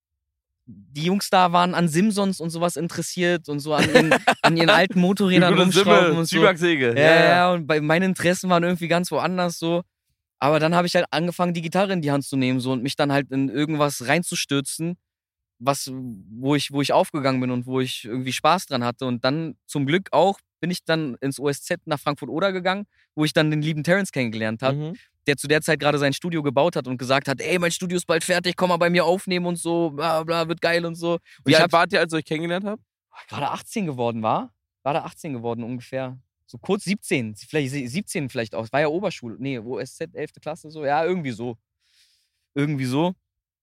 die Jungs da waren an Simsons und sowas interessiert und so an ihren, an ihren alten Motorrädern rumschrauben und so. Zwiebacksäge. Ja, ja, ja, und bei, meine Interessen waren irgendwie ganz woanders so. Aber dann habe ich halt angefangen, die Gitarre in die Hand zu nehmen so und mich dann halt in irgendwas reinzustürzen, was, wo ich, wo ich aufgegangen bin und wo ich irgendwie Spaß dran hatte. Und dann zum Glück auch bin ich dann ins O S Z nach Frankfurt-Oder gegangen, wo ich dann den lieben Terrence kennengelernt habe, Mhm. der zu der Zeit gerade sein Studio gebaut hat und gesagt hat, ey, mein Studio ist bald fertig, komm mal bei mir aufnehmen und so, bla bla, wird geil und so. Und Wie ich alt habe wart ihr, als ihr euch kennengelernt habt? gerade achtzehn geworden, war? Gerade achtzehn geworden ungefähr. So kurz siebzehn, vielleicht siebzehn vielleicht auch. Es war ja Oberschule. Nee, O S Z, elfte Klasse so. Ja, irgendwie so. Irgendwie so.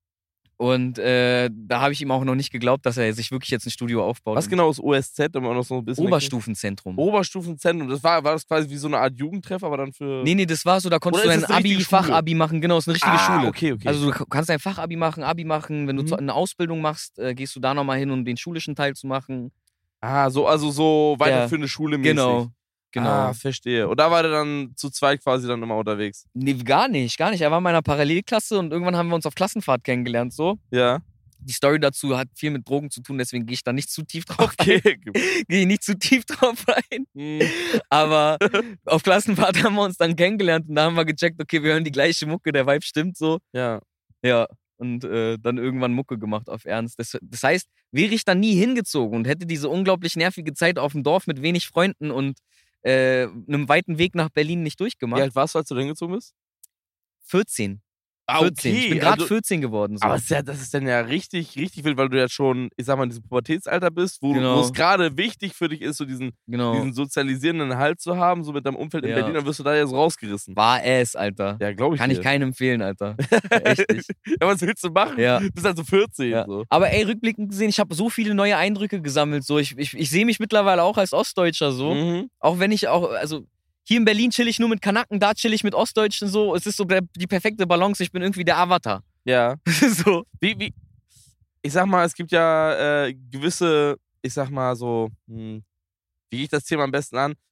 Und äh, da habe ich ihm auch noch nicht geglaubt, dass er sich wirklich jetzt ein Studio aufbaut. Was genau ist O S Z? Um auch noch so ein bisschen Oberstufenzentrum. Oberstufenzentrum. Das war, war das quasi wie so eine Art Jugendtreff, aber dann für. Nee, nee, das war so, da konntest Oder du ist dein das eine Abi, richtige Schule? Fachabi machen. Genau, ist eine richtige ah, Schule. okay, okay. Also du kannst dein Fachabi machen, Abi machen. Wenn du Mhm. zu- eine Ausbildung machst, äh, gehst du da nochmal hin, um den schulischen Teil zu machen. ah, so, also so Ja. weiterführende Schule mäßig. Genau. Genau. Ah, verstehe. Und da war der dann zu zweit quasi dann immer unterwegs. Nee, gar nicht, gar nicht. Er war in meiner Parallelklasse und irgendwann haben wir uns auf Klassenfahrt kennengelernt, so. Ja. Die Story dazu hat viel mit Drogen zu tun, deswegen gehe ich da nicht zu tief drauf Okay. ein. Gehe ich nicht zu tief drauf ein. Hm. Aber auf Klassenfahrt haben wir uns dann kennengelernt und da haben wir gecheckt, okay, wir hören die gleiche Mucke, der Vibe stimmt so. Ja. Ja. Und äh, dann irgendwann Mucke gemacht auf Ernst. Das, das heißt, wäre ich dann nie hingezogen und hätte diese unglaublich nervige Zeit auf dem Dorf mit wenig Freunden und äh, einem weiten Weg nach Berlin nicht Wie durchgemacht. alt warst du, als du da hingezogen bist? vierzehn. Ah, vierzehn. Ich bin gerade also, vierzehn geworden. So. aber das ist, ja, das ist dann ja richtig, richtig wild, weil du ja schon, ich sag mal, in diesem Pubertätsalter bist, wo, Genau. wo es gerade wichtig für dich ist, so diesen, genau. diesen sozialisierenden Halt zu haben, so mit deinem Umfeld in Ja. Berlin, dann wirst du da jetzt rausgerissen. War es, Alter. Ja, glaube ich Kann ich dir. keinem empfehlen, Alter. Echt nicht. Ja, was willst du machen? Ja. Du bist also vierzehn. Ja. So. Aber ey, rückblickend gesehen, ich habe so viele neue Eindrücke gesammelt. So. Ich, ich, ich sehe mich mittlerweile auch als Ostdeutscher so. Mhm. Auch wenn ich auch, also hier in Berlin chill ich nur mit Kanaken, da chill ich mit Ostdeutschen so. Es ist so der, die perfekte Balance. Ich bin irgendwie der Avatar. Ja. so. Wie, wie, ich sag mal, es gibt ja äh, gewisse, ich sag mal so, hm, wie gehe ich das Thema am besten an?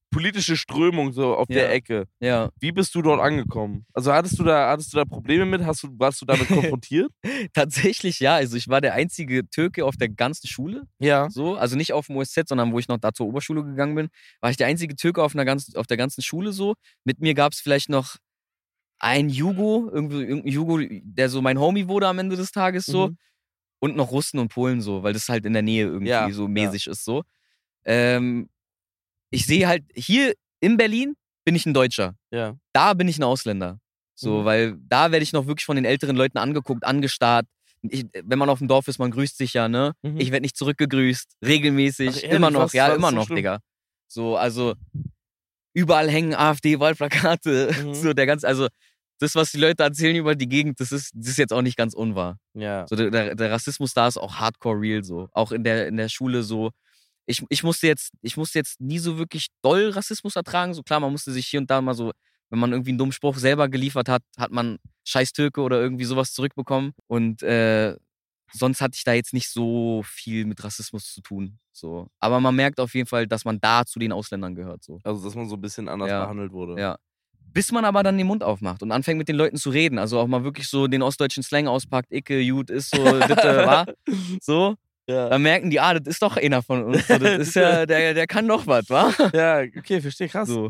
politische Strömung so auf Ja. der Ecke. Ja. Wie bist du dort angekommen? Also hattest du da, hattest du da Probleme mit? Hast du, warst du damit konfrontiert? Tatsächlich ja. Also ich war der einzige Türke auf der ganzen Schule. Ja. So, also nicht auf dem O S Z, sondern wo ich noch da zur Oberschule gegangen bin, war ich der einzige Türke auf, einer ganzen, auf der ganzen Schule so. Mit mir gab es vielleicht noch einen Jugo, irgendwie irgendein Jugo, der so mein Homie wurde am Ende des Tages so. Mhm. Und noch Russen und Polen so, weil das halt in der Nähe irgendwie Ja, so mäßig ist so. Ähm, ich sehe halt, hier in Berlin bin ich ein Deutscher. Ja. Da bin ich ein Ausländer. So, Mhm. weil da werde ich noch wirklich von den älteren Leuten angeguckt, angestarrt. Ich, wenn man auf dem Dorf ist, man grüßt sich ja, ne? Mhm. Ich werde nicht zurückgegrüßt, regelmäßig, Ach, ehrlich, immer noch, was- ja, was immer so noch, schlimm? Digga. So, also überall hängen AfD-Wahlplakate. Mhm. So, der ganze, also das, was die Leute erzählen über die Gegend, das ist, das ist jetzt auch nicht ganz unwahr. Ja. So, der, der, der Rassismus da ist auch hardcore real, so. Auch in der, in der Schule so. Ich, ich, musste jetzt, ich musste jetzt nie so wirklich doll Rassismus ertragen. So klar, man musste sich hier und da mal so, wenn man irgendwie einen dummen Spruch selber geliefert hat, hat man Scheiß Türke oder irgendwie sowas zurückbekommen. Und äh, sonst hatte ich da jetzt nicht so viel mit Rassismus zu tun. So. Aber man merkt auf jeden Fall, dass man da zu den Ausländern gehört. So. Also, dass man so ein bisschen anders Ja. behandelt wurde. Ja. Bis man aber dann den Mund aufmacht und anfängt mit den Leuten zu reden. Also auch mal wirklich so den ostdeutschen Slang auspackt, Icke, Jut, ist so, Ditte, wa? So. Ja. Dann merken die, ah, das ist doch einer von uns. So, das ist ja, der, der kann doch was, wa? Ja, okay, verstehe, krass. So.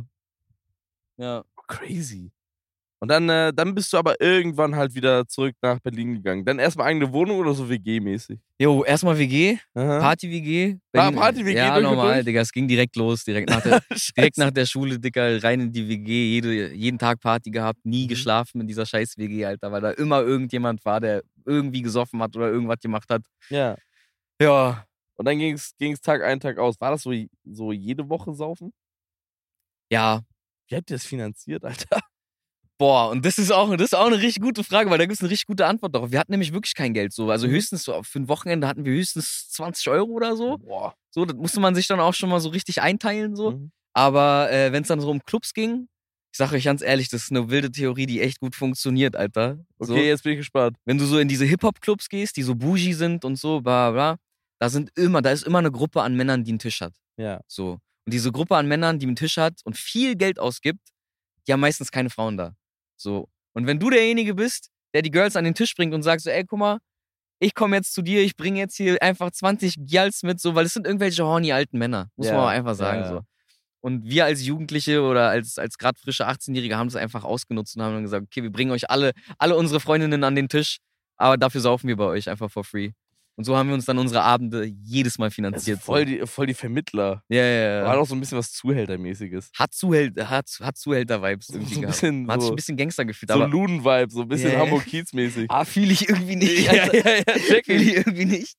Ja. Crazy. Und dann, äh, dann bist du aber irgendwann halt wieder zurück nach Berlin gegangen. Dann erstmal eigene Wohnung oder so W G-mäßig? Jo, erstmal W G, Aha. Party-W G. War Wenn- Party-W G Ja, durch und normal, durch? Digga. Es ging direkt los, direkt nach der, Scheiße. direkt nach der Schule, Digga, rein in die W G, jede, jeden Tag Party gehabt, nie Mhm. geschlafen in dieser scheiß W G, Alter, weil da immer irgendjemand war, der irgendwie gesoffen hat oder irgendwas gemacht hat. Ja. Ja. Und dann ging es Tag ein, Tag aus. War das so, so jede Woche saufen? Ja. Wie habt ihr das finanziert, Alter? Boah, und das ist auch, das ist auch eine richtig gute Frage, weil da gibt es eine richtig gute Antwort darauf. Wir hatten nämlich wirklich kein Geld so. Also Mhm. höchstens so für ein Wochenende hatten wir höchstens zwanzig Euro oder so. Boah. So, das musste man sich dann auch schon mal so richtig einteilen so. Mhm. Aber äh, wenn es dann so um Clubs ging, ich sage euch ganz ehrlich, das ist eine wilde Theorie, die echt gut funktioniert, Alter. So, Okay, jetzt bin ich gespannt. wenn du so in diese Hip-Hop-Clubs gehst, die so bougie sind und so, bla bla, da sind immer, da ist immer eine Gruppe an Männern, die einen Tisch hat. Ja. So. Und diese Gruppe an Männern, die einen Tisch hat und viel Geld ausgibt, die haben meistens keine Frauen da. So. Und wenn du derjenige bist, der die Girls an den Tisch bringt und sagt so, ey, guck mal, ich komme jetzt zu dir, ich bringe jetzt hier einfach zwanzig Girls mit, so, weil es sind irgendwelche horny alten Männer, muss Ja, man auch einfach sagen. ja, ja. So. Und wir als Jugendliche oder als, als gerade frische achtzehnjährige haben das einfach ausgenutzt und haben dann gesagt, okay, wir bringen euch alle, alle unsere Freundinnen an den Tisch, aber dafür saufen wir bei euch einfach for free. Und so haben wir uns dann unsere Abende jedes Mal Also finanziert. voll, so. die, voll die Vermittler. Ja, ja, War ja. doch so ein bisschen was Zuhältermäßiges. Hat, Zuhält, hat, hat Zuhälter-Vibes irgendwie So ein gehabt. bisschen Man hat sich so- ein bisschen Gangster gefühlt, So aber Luden-Vibe, so ein bisschen Ja, ja. Hamburg-Kiez-mäßig. ah, fühle ich irgendwie nicht. Ja, Alter. ja, ja, check Fühle ich. ich irgendwie nicht.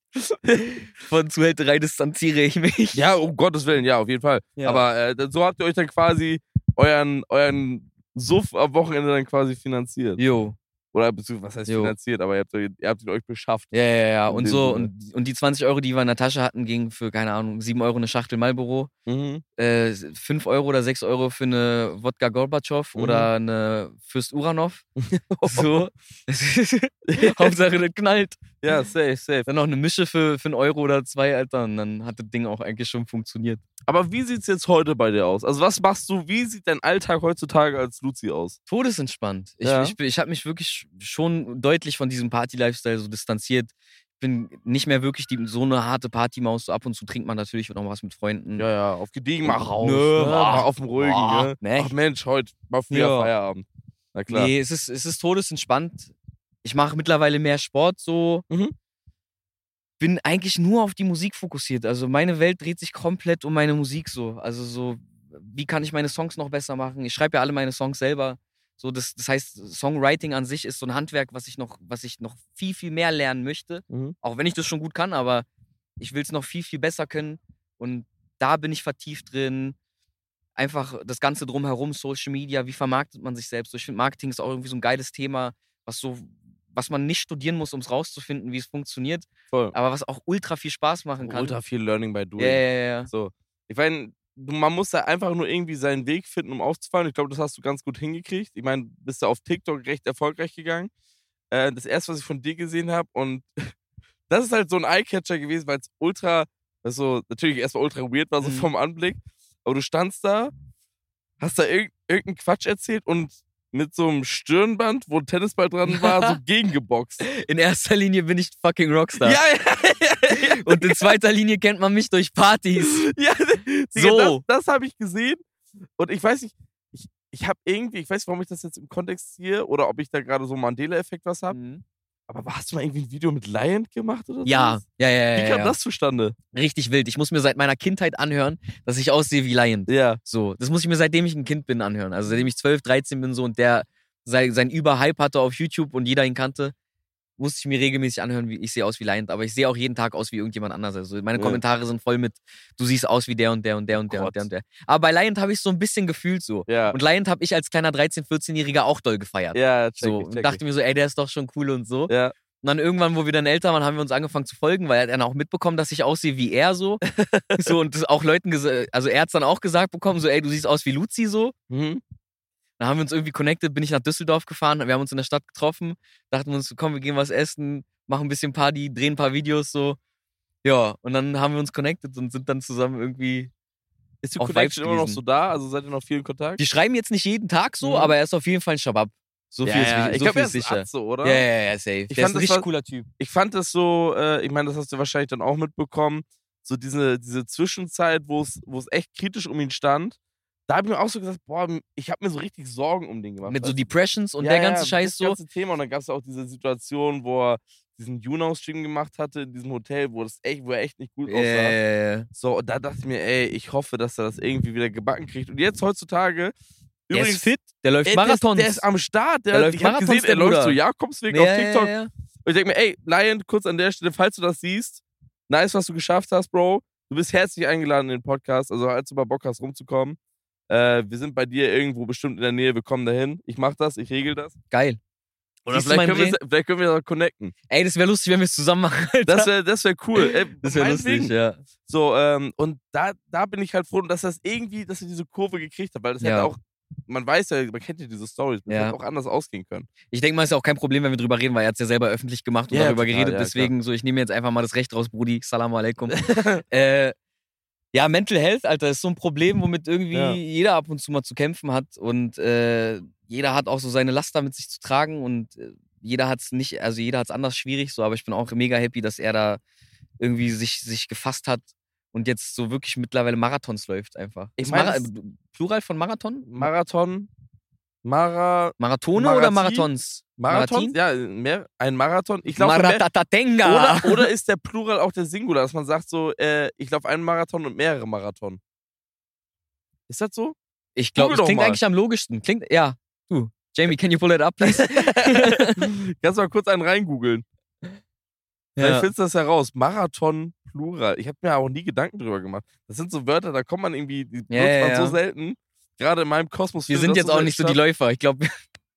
Von Zuhälterei distanziere ich mich. Ja, um Gottes Willen, ja, auf jeden Fall. Ja. Aber äh, dann- so habt ihr euch dann quasi euren, euren Suff am Wochenende dann quasi finanziert. Jo. Oder beziehungsweise, was heißt Jo. finanziert, aber ihr habt, ihr habt ihn euch beschafft. Ja, ja, ja. In Und dem so, Sinne. und, und die zwanzig Euro, die wir in der Tasche hatten, gingen für, keine Ahnung, sieben Euro eine Schachtel Marlboro, Mhm. äh, fünf Euro oder sechs Euro für eine Wodka Gorbatschow Mhm. oder eine Fürst Uranov. So. Hauptsache, das knallt. Ja, safe, safe. Dann noch eine Mische für, für einen Euro oder zwei, Alter. Und dann hat das Ding auch eigentlich schon funktioniert. Aber wie sieht's jetzt heute bei dir aus? Also was machst du, wie sieht dein Alltag heutzutage als Luzi aus? Todesentspannt. Ich, Ja. ich, bin- ich habe mich wirklich schon deutlich von diesem Party-Lifestyle so distanziert. Ich bin nicht mehr wirklich die, so eine harte Partymaus. So ab und zu trinkt man natürlich noch was mit Freunden. Ja, ja, auf gediegen, mach raus. Nö, ne? boah. Mach auf dem Ruhigen, Boah, ne? ne. Ach Mensch, heute mal früher Ja. Feierabend. Na klar. Nee, es ist, es ist todesentspannt. Ich mache mittlerweile mehr Sport so. Mhm. Bin eigentlich nur auf die Musik fokussiert. Also meine Welt dreht sich komplett um meine Musik so. Also so, wie kann ich meine Songs noch besser machen? Ich schreibe ja alle meine Songs selber. So, das, das heißt, Songwriting an sich ist so ein Handwerk, was ich noch, was ich noch viel, viel mehr lernen möchte. Mhm. Auch wenn ich das schon gut kann, aber ich will es noch viel, viel besser können. Und da bin ich vertieft drin. Einfach das Ganze drumherum, Social Media, wie vermarktet man sich selbst? So, ich finde, Marketing ist auch irgendwie so ein geiles Thema, was so, was man nicht studieren muss, um es rauszufinden, wie es funktioniert, Voll. aber was auch ultra viel Spaß machen kann. Ultra viel Learning by Doing. Ja, ja, ja, ja. So. Ich meine, man muss da einfach nur irgendwie seinen Weg finden, um aufzufallen. Ich glaube, das hast du ganz gut hingekriegt. Ich meine, bist du auf TikTok recht erfolgreich gegangen. Äh, das erste, was ich von dir gesehen habe, und das ist halt so ein Eyecatcher gewesen, weil es ultra, also natürlich erstmal ultra weird war, so Mhm. vom Anblick. Aber du standst da hast da irg irgendeinen Quatsch erzählt und mit so einem Stirnband, wo ein Tennisball dran war, so gegengeboxt. In erster Linie bin ich fucking Rockstar. Ja, ja, ja, ja. Und in zweiter Linie kennt man mich durch Partys. Ja, Digga, So. Das, das habe ich gesehen. Und ich weiß nicht, ich, ich habe irgendwie, ich weiß nicht, warum ich das jetzt im Kontext ziehe oder ob ich da gerade so einen Mandela-Effekt was habe. Mhm. Aber hast du mal irgendwie ein Video mit Lion gemacht oder so? Ja, ja, ja, ja. Wie kam ja. das zustande? Richtig wild. Ich muss mir seit meiner Kindheit anhören, dass ich aussehe wie Lion. Ja. So, das muss ich mir seitdem ich ein Kind bin anhören. Also seitdem ich zwölf, dreizehn bin so und der sein, sein Überhype hatte auf YouTube und jeder ihn kannte, musste ich mir regelmäßig anhören, wie ich sehe aus wie Lion. Aber ich sehe auch jeden Tag aus wie irgendjemand anders. Also meine Ja. Kommentare sind voll mit, du siehst aus wie der und der und der und der Gott. und der und der. Aber bei Lion habe ich so ein bisschen gefühlt so. Ja. Und Lion habe ich als kleiner dreizehn-, vierzehnjähriger auch doll gefeiert. Ja, check so, ich, und check dachte mir so, ey, der ist doch schon cool und so. ich. Ja. Und dann irgendwann, wo wir dann älter waren, haben wir uns angefangen zu folgen, weil er hat dann auch mitbekommen, dass ich aussehe wie er so. so und das auch Leuten gesagt, also er hat es dann auch gesagt bekommen, so ey, du siehst aus wie Luzi so. Mhm. Dann haben wir uns irgendwie connected, bin ich nach Düsseldorf gefahren, wir haben uns in der Stadt getroffen, dachten wir uns, komm, wir gehen was essen, machen ein bisschen Party, drehen ein paar Videos so. Ja, und dann haben wir uns connected und sind dann zusammen irgendwie. Ist die Auf Connection Vibes immer noch gewesen. so da? Also seid ihr noch viel in Kontakt? Wir schreiben jetzt nicht jeden Tag so, Mhm. aber er ist auf jeden Fall ein Shabab. So viel ist, ja, so ich glaube, viel er ist ist sicher. Atze, oder? Ja, ja, ja, safe. Ich Der fand, ist ein das richtig war- cooler Typ. Ich fand das so, äh, ich meine, das hast du wahrscheinlich dann auch mitbekommen, so diese, diese Zwischenzeit, wo es wo es echt kritisch um ihn stand. Da habe ich mir auch so gesagt, boah, ich habe mir so richtig Sorgen um den gemacht. Mit so weißt du? Depressions und Ja, der ganze ja, Scheiß das so. ganze Thema. Und dann gab es auch diese Situation, wo er diesen Juno-Stream gemacht hatte in diesem Hotel, wo, das echt, wo er echt nicht gut aussah. Äh, So, und da dachte ich mir, ey, ich hoffe, dass er das irgendwie wieder gebacken kriegt. Und jetzt heutzutage, der übrigens, ist fit, der läuft ey, der, ist, Marathons. der ist am Start. Der, Der läuft ich habe Marathons, gesehen, er der läuft Bruder. so Jakobsweg ja, auf TikTok. Ja, ja. Und ich denke mir, ey, Lion, kurz an der Stelle, falls du das siehst, nice, was du geschafft hast, Bro. Du bist herzlich eingeladen in den Podcast. Also, als du mal Bock hast, rumzukommen. Äh, wir sind bei dir irgendwo bestimmt in der Nähe. Wir kommen dahin. Ich mach das, ich regel das. Geil. Oder Siehst du vielleicht meinen können, wir, vielleicht können wir da connecten. Ey, das wäre lustig, wenn wir es zusammen machen. Alter. Das wäre das wär cool. Ey, Das wäre meinetwegen. lustig, ja. So, ähm, und da, da bin ich halt froh, dass das irgendwie, dass er diese Kurve gekriegt hat, weil das Ja. hätte auch, man weiß ja, man kennt ja diese Stories, das Ja. hätte auch anders ausgehen können. Ich denke mal, ist ja auch kein Problem, wenn wir drüber reden, weil er hat es ja selber öffentlich gemacht und Ja, darüber total, geredet. ja, Deswegen, so, ich nehme jetzt einfach mal das Recht raus, Brudi. Salam alaikum. äh, ja, Mental Health, Alter, ist so ein Problem, womit irgendwie Ja. jeder ab und zu mal zu kämpfen hat. Und äh, jeder hat auch so seine Laster mit sich zu tragen und äh, jeder hat es nicht, also jeder hat es anders schwierig, so, aber ich bin auch mega happy, dass er da irgendwie sich, sich gefasst hat und jetzt so wirklich mittlerweile Marathons läuft einfach. Ich Ist mein, Mara das- Plural von Marathon? Marathon, Mara, Marathone oder Marathi? Marathons? Marathon? Ja, mehr, ein Marathon. Ich laufe mehr, Maratatatenga. oder, oder ist der Plural auch der Singular, dass man sagt so, äh, ich laufe einen Marathon und mehrere Marathon. Ist das so? Ich glaube, Google das doch klingt mal. eigentlich am logischsten. Klingt, ja. Du, Jamie, can you pull it up, please? Kannst du mal kurz einen reingoogeln. Vielleicht ja. findest du das heraus. Marathon, Plural. Ich habe mir auch nie Gedanken drüber gemacht. Das sind so Wörter, da kommt man irgendwie, die benutzt Ja, ja, man so ja. selten. Gerade in meinem Kosmos. Wir findet sind das jetzt auch nicht so die selten Läufer. Ich glaube,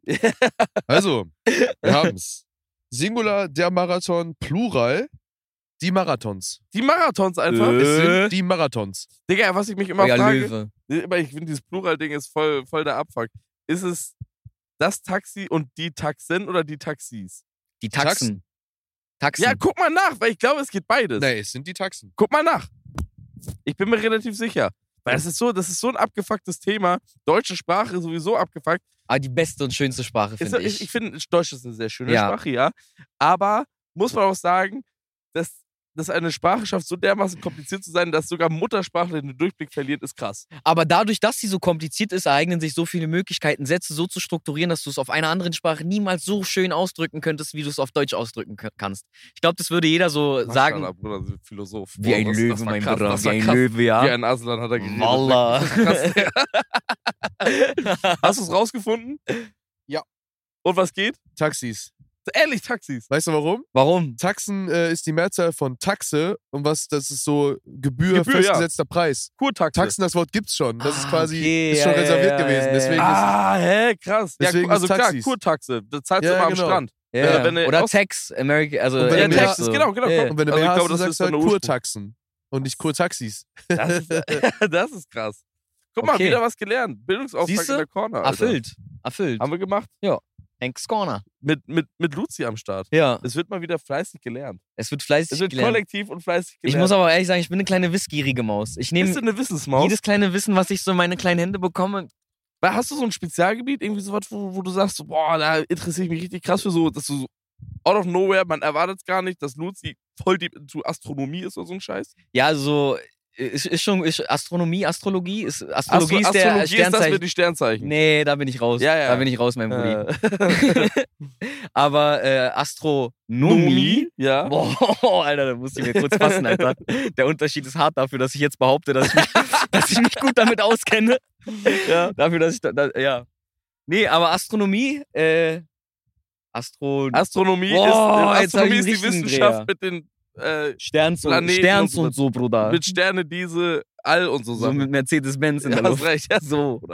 Also, wir haben's. Singular, der Marathon, Plural, die Marathons. statt. Die Marathons einfach. Äh. Es sind die Marathons. Digga, was ich mich immer Euer frage, Löwe. immer, ich finde dieses Plural-Ding ist voll, voll der Abfuck. Ist es das Taxi und die Taxen oder die Taxis? Die Taxen. Taxen. Ja, guck mal nach, weil ich glaube, es geht beides. Nee, es sind die Taxen. Guck mal nach. Ich bin mir relativ sicher. Weil das ist so, das ist so ein abgefucktes Thema. Deutsche Sprache ist sowieso abgefuckt. Aber die beste und schönste Sprache, Ist, finde ich ich. ich finde, Deutsch ist eine sehr schöne Ja. Sprache, ja. Aber muss man auch sagen, dass, dass eine Sprache schafft, so dermaßen kompliziert zu sein, dass sogar Muttersprachler den Durchblick verliert, ist krass. Aber dadurch, dass sie so kompliziert ist, ereignen sich so viele Möglichkeiten, Sätze so zu strukturieren, dass du es auf einer anderen Sprache niemals so schön ausdrücken könntest, wie du es auf Deutsch ausdrücken kö- kannst. Ich glaube, das würde jeder so sagen. Maschallah, Bruder, so Philosoph. Wie ein Boah, das- Löwe, das war mein krass, Bruder. das Wie war ein krass. Löwe, ja. Wie ein Aslan hat er geredet. Wallah. Das war krass. Hast du es rausgefunden? Ja. Und was geht? Taxis. Ehrlich, Taxis. Weißt du warum? Warum? Taxen äh, ist die Mehrzahl von Taxe und was, das ist so Gebühr, Gebühr, ja. festgesetzter Preis. Kurtaxe. Taxen, das Wort gibt's schon. Das ist Ah, quasi okay, ist schon ja, ja, reserviert ja, gewesen. ja, Deswegen ist Ah, hä, krass. Deswegen ja, also ist klar, Taxis. Kurtaxe. Das zahlst Ja, du immer am genau. Strand. Ja. Oder wenn du Oder aus- Tax, America, also Und wenn Ja, du Englisch mehr- Taxis, genau, genau. Ja. und wenn du Also mehr ich glaube, hast, das dann ist sagst du dann halt der Ursprung. Kurtaxen und nicht Kurtaxis. Das ist, das ist krass. Guck mal, Okay. wieder was gelernt. Bildungsauftrag Siehste? in der Corner. Alter. Erfüllt. Erfüllt. Haben wir gemacht. Hanks Corner. Mit, mit, mit Luzi am Start. Ja. Es wird mal wieder fleißig gelernt. Es wird fleißig Es wird gelernt. kollektiv und fleißig Ich gelernt. muss aber auch ehrlich sagen, ich bin eine kleine wissgierige Maus. Ich Bist nehme du eine Wissensmaus? jedes kleine Wissen, was ich so in meine kleinen Hände bekomme, Weil hast du so ein Spezialgebiet, irgendwie sowas, wo, wo du sagst, so, boah, da interessiere ich mich richtig krass für so, dass du so out of nowhere, man erwartet es gar nicht, dass Luzi voll deep into Astronomie ist oder so ein Scheiß? Ja, also ist, ist schon ist Astronomie, Astrologie, ist Astrologie Astro- ist der Astrologie ist das Sternzeichen. mit den Sternzeichen. Nee, da bin ich raus. Ja, ja. Da bin ich raus, mein Brudi. Äh. Aber äh, Astronomie. Ja. Boah, Alter, da musste ich mir kurz fassen, Alter. Der Unterschied ist hart dafür, dass ich jetzt behaupte, dass ich mich, dass ich mich gut damit auskenne. Ja. Dafür, dass ich da, da ja. Nee, aber Astronomie, äh, Astro Astronomie Boah, ist, jetzt hab ich Astronomie einen ist die richtigen Wissenschaft Dreher. mit den äh, Sterns und, Planeten Sterns und und so so, Bruder. mit Sterne, diese All und so So Sachen. mit Mercedes-Benz in Ja, der hast Luft. recht, ja. So. Oder?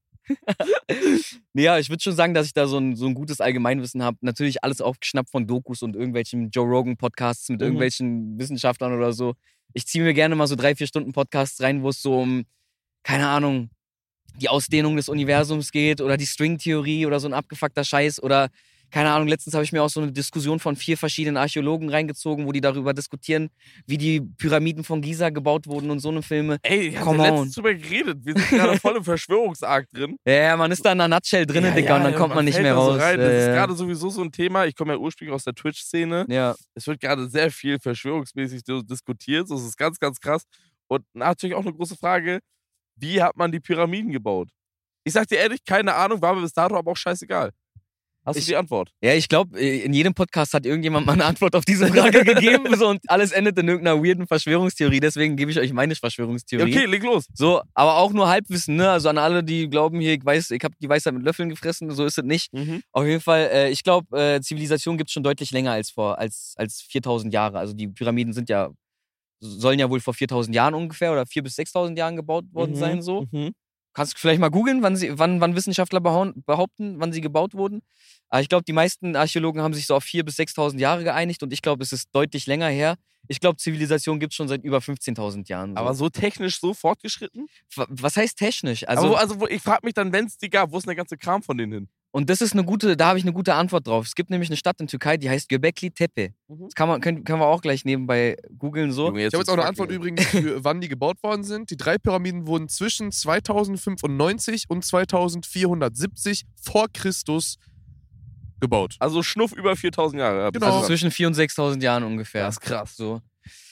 Nee, ja, ich würde schon sagen, dass ich da so ein, so ein gutes Allgemeinwissen habe. Natürlich alles aufgeschnappt von Dokus und irgendwelchen Joe Rogan Podcasts mit Mhm. irgendwelchen Wissenschaftlern oder so. Ich ziehe mir gerne mal so drei, vier Stunden Podcasts rein, wo es so um, keine Ahnung, die Ausdehnung des Universums geht oder die Stringtheorie oder so ein abgefuckter Scheiß oder keine Ahnung, letztens habe ich mir auch so eine Diskussion von vier verschiedenen Archäologen reingezogen, wo die darüber diskutieren, wie die Pyramiden von Giza gebaut wurden und so eine Filme. Ey, ich Come habe on. letztens drüber geredet. Wir sind gerade voll im Verschwörungsarg drin. Ja, ja, man ist da in einer Nutshell drin, Ja, Digga, ja, und dann ja, kommt man nicht fällt mehr da so raus. rein. Das ist Äh, gerade sowieso so ein Thema. Ich komme ja ursprünglich aus der Twitch-Szene. ja. Es wird gerade sehr viel verschwörungsmäßig so diskutiert. Das ist ganz, ganz krass. Und natürlich auch eine große Frage, wie hat man die Pyramiden gebaut? Ich sag dir ehrlich, keine Ahnung, war mir bis dato aber auch scheißegal. Hast Ich- du die Antwort? Ja, ich glaube, in jedem Podcast hat irgendjemand mal eine Antwort auf diese Frage gegeben so, und alles endet in irgendeiner weirden Verschwörungstheorie. Deswegen gebe ich euch meine Ja, Verschwörungstheorie. okay, leg los. So, aber auch nur Halbwissen, ne? Also an alle, die glauben hier, ich weiß, ich habe die Weisheit mit Löffeln gefressen, so ist es nicht. Mhm. Auf jeden Fall, äh, ich glaube, äh, Zivilisation gibt es schon deutlich länger als vor, als, als viertausend Jahre. Also die Pyramiden sind ja, sollen ja wohl vor viertausend Jahren ungefähr oder viertausend bis sechstausend Jahren gebaut worden Mhm. sein, so. Mhm. Kannst du vielleicht mal googeln, wann, sie, wann, wann Wissenschaftler behau- behaupten, wann sie gebaut wurden. Aber ich glaube, die meisten Archäologen haben sich so auf viertausend bis sechstausend Jahre geeinigt und ich glaube, es ist deutlich länger her. Ich glaube, Zivilisation gibt es schon seit über fünfzehntausend Jahren. So. Aber so technisch so fortgeschritten? W- Was heißt technisch? Also, Also, aber wo, also wo, ich frage mich dann, wenn es die gab, wo ist denn der ganze Kram von denen hin? und das ist eine gute, da habe ich eine gute Antwort drauf. Es gibt nämlich eine Stadt in Türkei, die heißt Göbekli Tepe. Mhm. Das kann man, können, können wir auch gleich nebenbei googeln so. Junge, Ich habe jetzt auch eine wird's Antwort fucking- übrigens, für wann die gebaut worden sind. Die drei Pyramiden wurden zwischen zweitausendfünfundneunzig und zweitausendvierhundertsiebzig vor Christus gebaut. Also Schnuff über viertausend Jahre. Ja, Genau. Also krass. zwischen viertausend und sechstausend Jahren ungefähr. Das ist krass. So.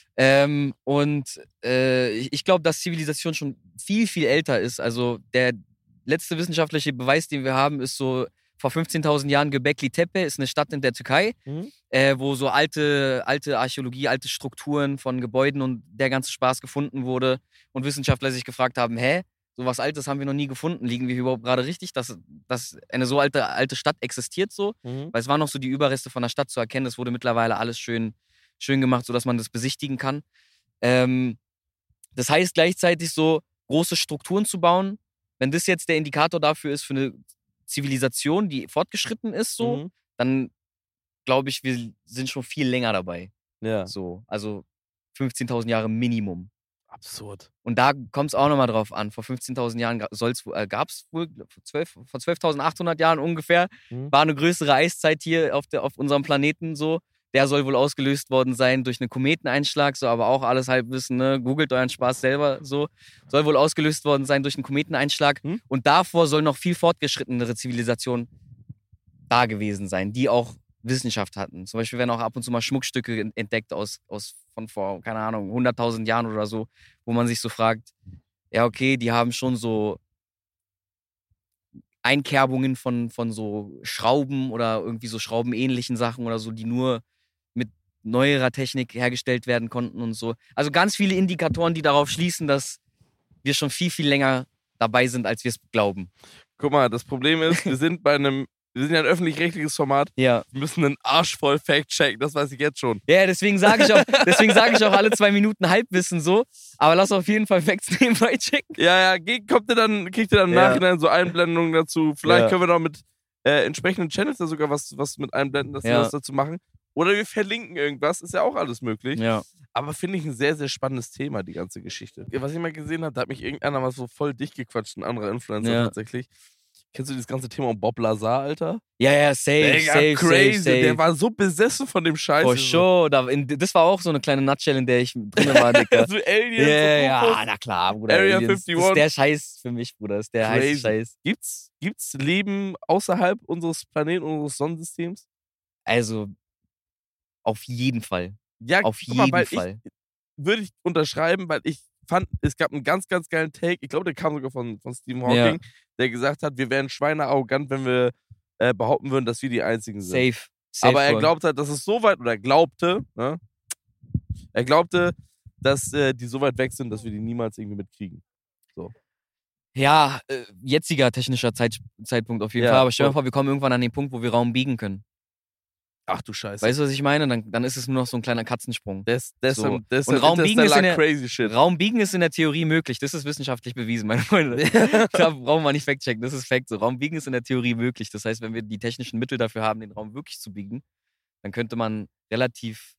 Ähm, und äh, ich, ich glaube, dass Zivilisation schon viel, viel älter ist. Also der letzte wissenschaftliche Beweis, den wir haben, ist so vor fünfzehntausend Jahren Göbekli Tepe, ist eine Stadt in der Türkei, Mhm. äh, wo so alte, alte Archäologie, alte Strukturen von Gebäuden und der ganze Spaß gefunden wurde und Wissenschaftler sich gefragt haben, hä, so was Altes haben wir noch nie gefunden, liegen wir überhaupt gerade richtig, dass, dass eine so alte, alte Stadt existiert so? Mhm. Weil es waren noch so die Überreste von der Stadt zu erkennen. Es wurde mittlerweile alles schön, schön gemacht, sodass man das besichtigen kann. Ähm, das heißt gleichzeitig so, große Strukturen zu bauen. Wenn das jetzt der Indikator dafür ist für eine Zivilisation, die fortgeschritten ist, so, Mhm. dann glaube ich, wir sind schon viel länger dabei. Ja. So, also fünfzehntausend Jahre Minimum. Absurd. Und da kommt es auch nochmal drauf an. Vor fünfzehntausend Jahren äh, gab es wohl, vor zwölf, vor zwölftausendachthundert Jahren ungefähr, Mhm. war eine größere Eiszeit hier auf, der, auf unserem Planeten so. Der soll wohl ausgelöst worden sein durch einen Kometeneinschlag, so, aber auch alles Halbwissen, ne? Googelt euren Spaß selber, so. Soll wohl ausgelöst worden sein durch einen Kometeneinschlag. Mhm. Und davor soll noch viel fortgeschrittenere Zivilisation da gewesen sein, die auch Wissenschaft hatten. Zum Beispiel werden auch ab und zu mal Schmuckstücke entdeckt aus, aus von vor, keine Ahnung, hunderttausend Jahren oder so, wo man sich so fragt, ja okay, die haben schon so Einkerbungen von, von so Schrauben oder irgendwie so schraubenähnlichen Sachen oder so, die nur mit neuerer Technik hergestellt werden konnten und so. Also ganz viele Indikatoren, die darauf schließen, dass wir schon viel, viel länger dabei sind, als wir es glauben. Guck mal, das Problem ist, wir sind bei einem, wir sind ja ein öffentlich-rechtliches Format, Ja. wir müssen einen Arsch voll Fact-checken, das weiß ich jetzt schon. Ja, deswegen sage ich auch, deswegen sage ich auch alle zwei Minuten Halbwissen so. Aber lass auf jeden Fall Facts nebenbei checken. Ja, ja, ge- kommt ihr dann, kriegt ihr dann im Ja. Nachhinein so Einblendungen dazu. Vielleicht Ja. können wir noch mit äh, entsprechenden Channels da sogar was, was mit einblenden, dass wir Ja. was dazu machen. Oder wir verlinken irgendwas, ist ja auch alles möglich. Ja. Aber finde ich ein sehr, sehr spannendes Thema, die ganze Geschichte. Was ich mal gesehen habe, da hat mich irgendeiner mal so voll dicht gequatscht, ein anderer Influencer Ja. tatsächlich. Kennst du dieses ganze Thema um Bob Lazar, Alter? Ja, ja, safe, Digga, safe, crazy. safe, safe. Der war so besessen von dem Scheiß. For sure. Da, in, das war auch so eine kleine Nutshell, in der ich drin war, Digga. so Aliens Ja, und ja, na klar, Bruder. Area Aliens. fünfundfünfzig. Das ist der Scheiß für mich, Bruder. Das ist der Crazy. heiße Scheiß. Gibt's, gibt's Leben außerhalb unseres Planeten, unseres Sonnensystems? Also, auf jeden Fall. Ja, Auf guck mal, jeden weil Fall. Ich, würde ich unterschreiben, weil ich fand, es gab einen ganz, ganz geilen Take. Ich glaube, der kam sogar von, von Stephen Hawking, Ja. der gesagt hat, wir wären schweinearrogant, wenn wir äh, behaupten würden, dass wir die Einzigen sind. Safe. Safe Aber er voll. glaubt halt, dass es so weit, oder er glaubte, ne? Er glaubte, dass äh, die so weit weg sind, dass wir die niemals irgendwie mitkriegen. Ja, äh, jetziger technischer Zeit, Zeitpunkt auf jeden Ja, Fall. Aber stell dir voll. mal vor, wir kommen irgendwann an den Punkt, wo wir Raum biegen können. Ach du Scheiße. Weißt du, was ich meine? Dann, dann ist es nur noch so ein kleiner Katzensprung. das, das, so. ist das Und ist Raum biegen ist in der- crazy shit. Raum biegen ist in der Theorie möglich. Das ist wissenschaftlich bewiesen, meine Freunde. Da brauchen wir nicht fact-checken. Das ist Fact. So, Raum biegen ist in der Theorie möglich. Das heißt, wenn wir die technischen Mittel dafür haben, den Raum wirklich zu biegen, dann könnte man relativ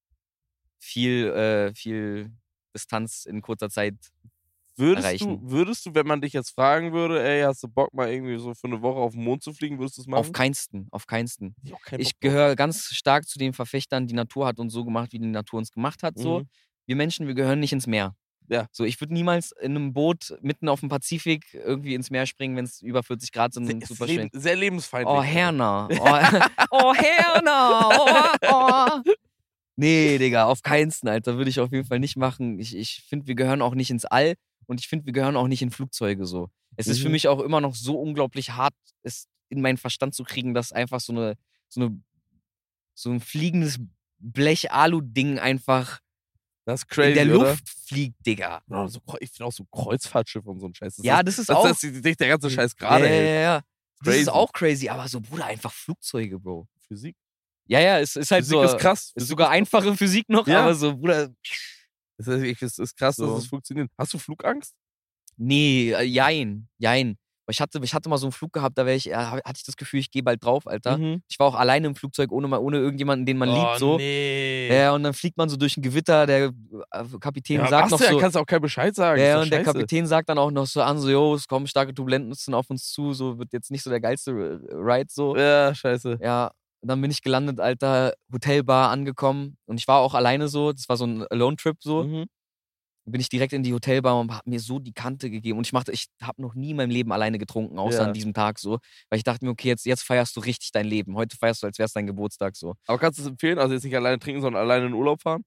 viel, äh, viel Distanz in kurzer Zeit. Würdest du, erreichen. würdest du, wenn man dich jetzt fragen würde, ey, hast du Bock mal irgendwie so für eine Woche auf den Mond zu fliegen, würdest du es machen? Auf keinsten, auf keinsten. Ich hab keinen Ich Bock drauf. gehöre ganz stark zu den Verfechtern, die Natur hat uns so gemacht, wie die Natur uns gemacht hat. So. Mhm. Wir Menschen, wir gehören nicht ins Meer. Ja. So, ich würde niemals in einem Boot mitten auf dem Pazifik irgendwie ins Meer springen, wenn es über vierzig Grad sind und Sehr, super leben, schön. sehr lebensfeindlich. Oh, Herner. Oh, oh Herner. Oh, oh. Nee, Digga, auf keinsten, Alter. Würde ich auf jeden Fall nicht machen. Ich, ich finde, wir gehören auch nicht ins All und ich finde, wir gehören auch nicht in Flugzeuge so. Es ist für Mhm. mich auch immer noch so unglaublich hart, es in meinen Verstand zu kriegen, dass einfach so eine, so eine, so ein fliegendes Blech-Alu-Ding einfach Das ist crazy, in der oder? Luft fliegt, Digga. Ja, so, ich finde auch so Kreuzfahrtschiffe und so ein Scheiß. Das Ja, ist, das ist dass auch. das sich der ganze Scheiß gerade ja, ja, hält. ja, ja. Das Crazy. ist auch crazy, aber so, Bruder, einfach Flugzeuge, Bro. Physik. Ja, ja, es ist halt Physik so. ist krass. Ist Physik sogar einfache Physik noch, Ja. aber so, Bruder. Es ist, es ist krass, So. dass es funktioniert. Hast du Flugangst? Nee, äh, jein, jein. Aber Ich hatte, ich hatte mal so einen Flug gehabt, da wär ich, äh, hatte ich das Gefühl, ich gehe bald drauf, Alter. Mhm. Ich war auch alleine im Flugzeug, ohne, mal- ohne irgendjemanden, den man oh, liebt, so. nee. Ja, und dann fliegt man so durch ein Gewitter, der äh, Kapitän Ja, sagt was noch denn? so. Kannst du auch keinen Bescheid sagen. Ja, Ist und doch der scheiße. Kapitän sagt dann auch noch so an, so, jo, es kommen starke Turbulenzen auf uns zu, so wird jetzt nicht so der geilste äh, Ride, so. Ja, scheiße. Ja, und dann bin ich gelandet, Alter, Hotelbar angekommen und ich war auch alleine so, das war so ein Alone-Trip so. Mhm. Bin ich direkt in die Hotelbar und hab mir so die Kante gegeben. Und ich machte, ich habe noch nie in meinem Leben alleine getrunken, außer Ja. an diesem Tag so. Weil ich dachte mir, okay, jetzt, jetzt feierst du richtig dein Leben. Heute feierst du, als wär's dein Geburtstag so. Aber kannst du es empfehlen? Also jetzt nicht alleine trinken, sondern alleine in den Urlaub fahren?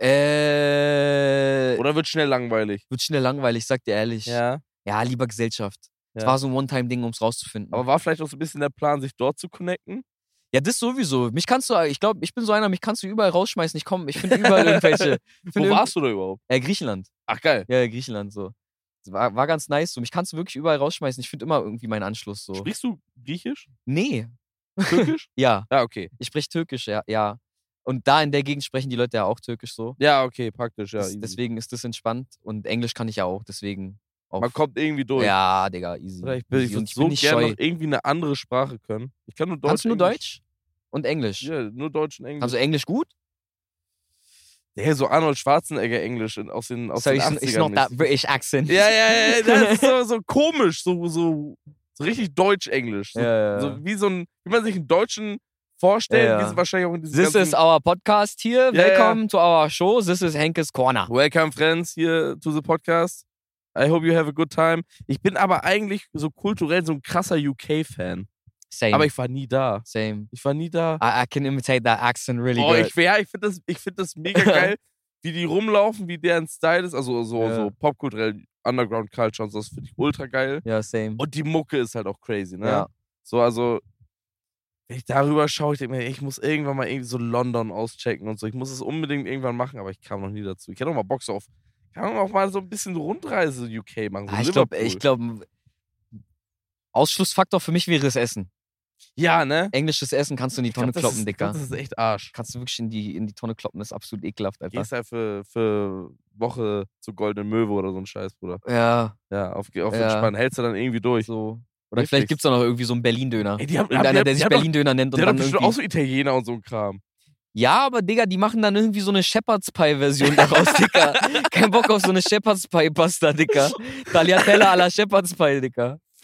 Äh. Oder wird schnell langweilig? Wird schnell langweilig, sag dir ehrlich. Ja. Ja, lieber Gesellschaft. Es Ja. war so ein One-Time-Ding, ums rauszufinden. Aber war vielleicht auch so ein bisschen der Plan, sich dort zu connecten? ja, das sowieso. Mich kannst du, ich glaube, ich bin so einer, mich kannst du überall rausschmeißen. Ich komm, ich finde überall irgendwelche. Ich Wo find warst du da überhaupt? Äh, Griechenland. Ach, geil. Ja, Griechenland so. Das War, war ganz nice. So. Mich kannst du wirklich überall rausschmeißen. Ich finde immer irgendwie meinen Anschluss so. Sprichst du Griechisch? Nee. Türkisch? Ja, Ja, okay. ich spreche Türkisch, ja, ja. Und da in der Gegend sprechen die Leute ja auch Türkisch so. Ja, okay, praktisch, ja. Das, easy. deswegen ist das entspannt. Und Englisch kann ich ja auch, deswegen. Auch. Man kommt irgendwie durch. Ja, Digga, easy. Oder ich, bin- ich easy. würde Und ich so bin nicht gerne scheu. noch irgendwie eine andere Sprache können. Ich kann nur Deutsch. Kannst du nur Englisch. Deutsch? Und Englisch. Ja, nur Deutsch und Englisch. Kannst du Englisch gut? Ja, so Arnold Schwarzenegger Englisch in, aus den, aus so den it's, achtzigern. it's not that mäßig. British accent. Ja, ja, ja, das ist so, so komisch, so, so, so richtig Deutsch-Englisch. So, Ja, ja, ja. so wie so ein, wie man sich einen Deutschen vorstellt, Ja, ja. wie es wahrscheinlich auch in diesem This ganzen... is our podcast here. Ja, Welcome to our show. This is Henkes Corner. Welcome, friends, here to the podcast. I hope you have a good time. Ich bin aber eigentlich so kulturell so ein krasser U K-Fan. Same. Aber ich war nie da. Same. Ich war nie da. I, I can imitate that accent really Oh, good. ich, ja, ich finde das, ich find das mega geil, wie die rumlaufen, wie deren Style ist. Also so, Ja. so popkulturell, Underground Culture und so, das finde ich ultra geil. ja, same. Und die Mucke ist halt auch crazy, ne? Ja. So, also, wenn ich darüber schaue, ich denke mir, ey, ich muss irgendwann mal irgendwie so London auschecken und so. Ich muss es unbedingt irgendwann machen, aber ich kam noch nie dazu. Ich hätte auch mal Bock so auf, kann man auch mal so ein bisschen Rundreise U K machen. So Ah, ich glaube, Liverpool. ich glaube, Ausschlussfaktor für mich wäre das Essen. Ja, ne? Englisches Essen kannst du in die Ich glaub, Tonne das kloppen, ist, ich Dicker. glaub, das ist echt Arsch. Kannst du wirklich in die, in die Tonne kloppen, das ist absolut ekelhaft, Alter. Gehst halt für, für Woche zur Goldenen Möwe oder so ein Scheiß, Bruder. Ja, Ja, auf, auf Ja. entspannen. Hältst du dann irgendwie durch. so. Oder Netflix. vielleicht gibt es da noch irgendwie so einen Berlin-Döner. Ey, die haben, Irgendeiner, die der haben- sich die haben doch- Berlin-Döner nennt und Der hat dann doch bestimmt irgendwie... auch so Italiener und so ein Kram. Ja, aber Digga, die machen dann irgendwie so eine Shepherd's Pie-Version daraus, Digga. Kein Bock auf so eine Shepherd's Pie-Pasta, Digga. Tagliatella alla Shepherd's Pie, Digga.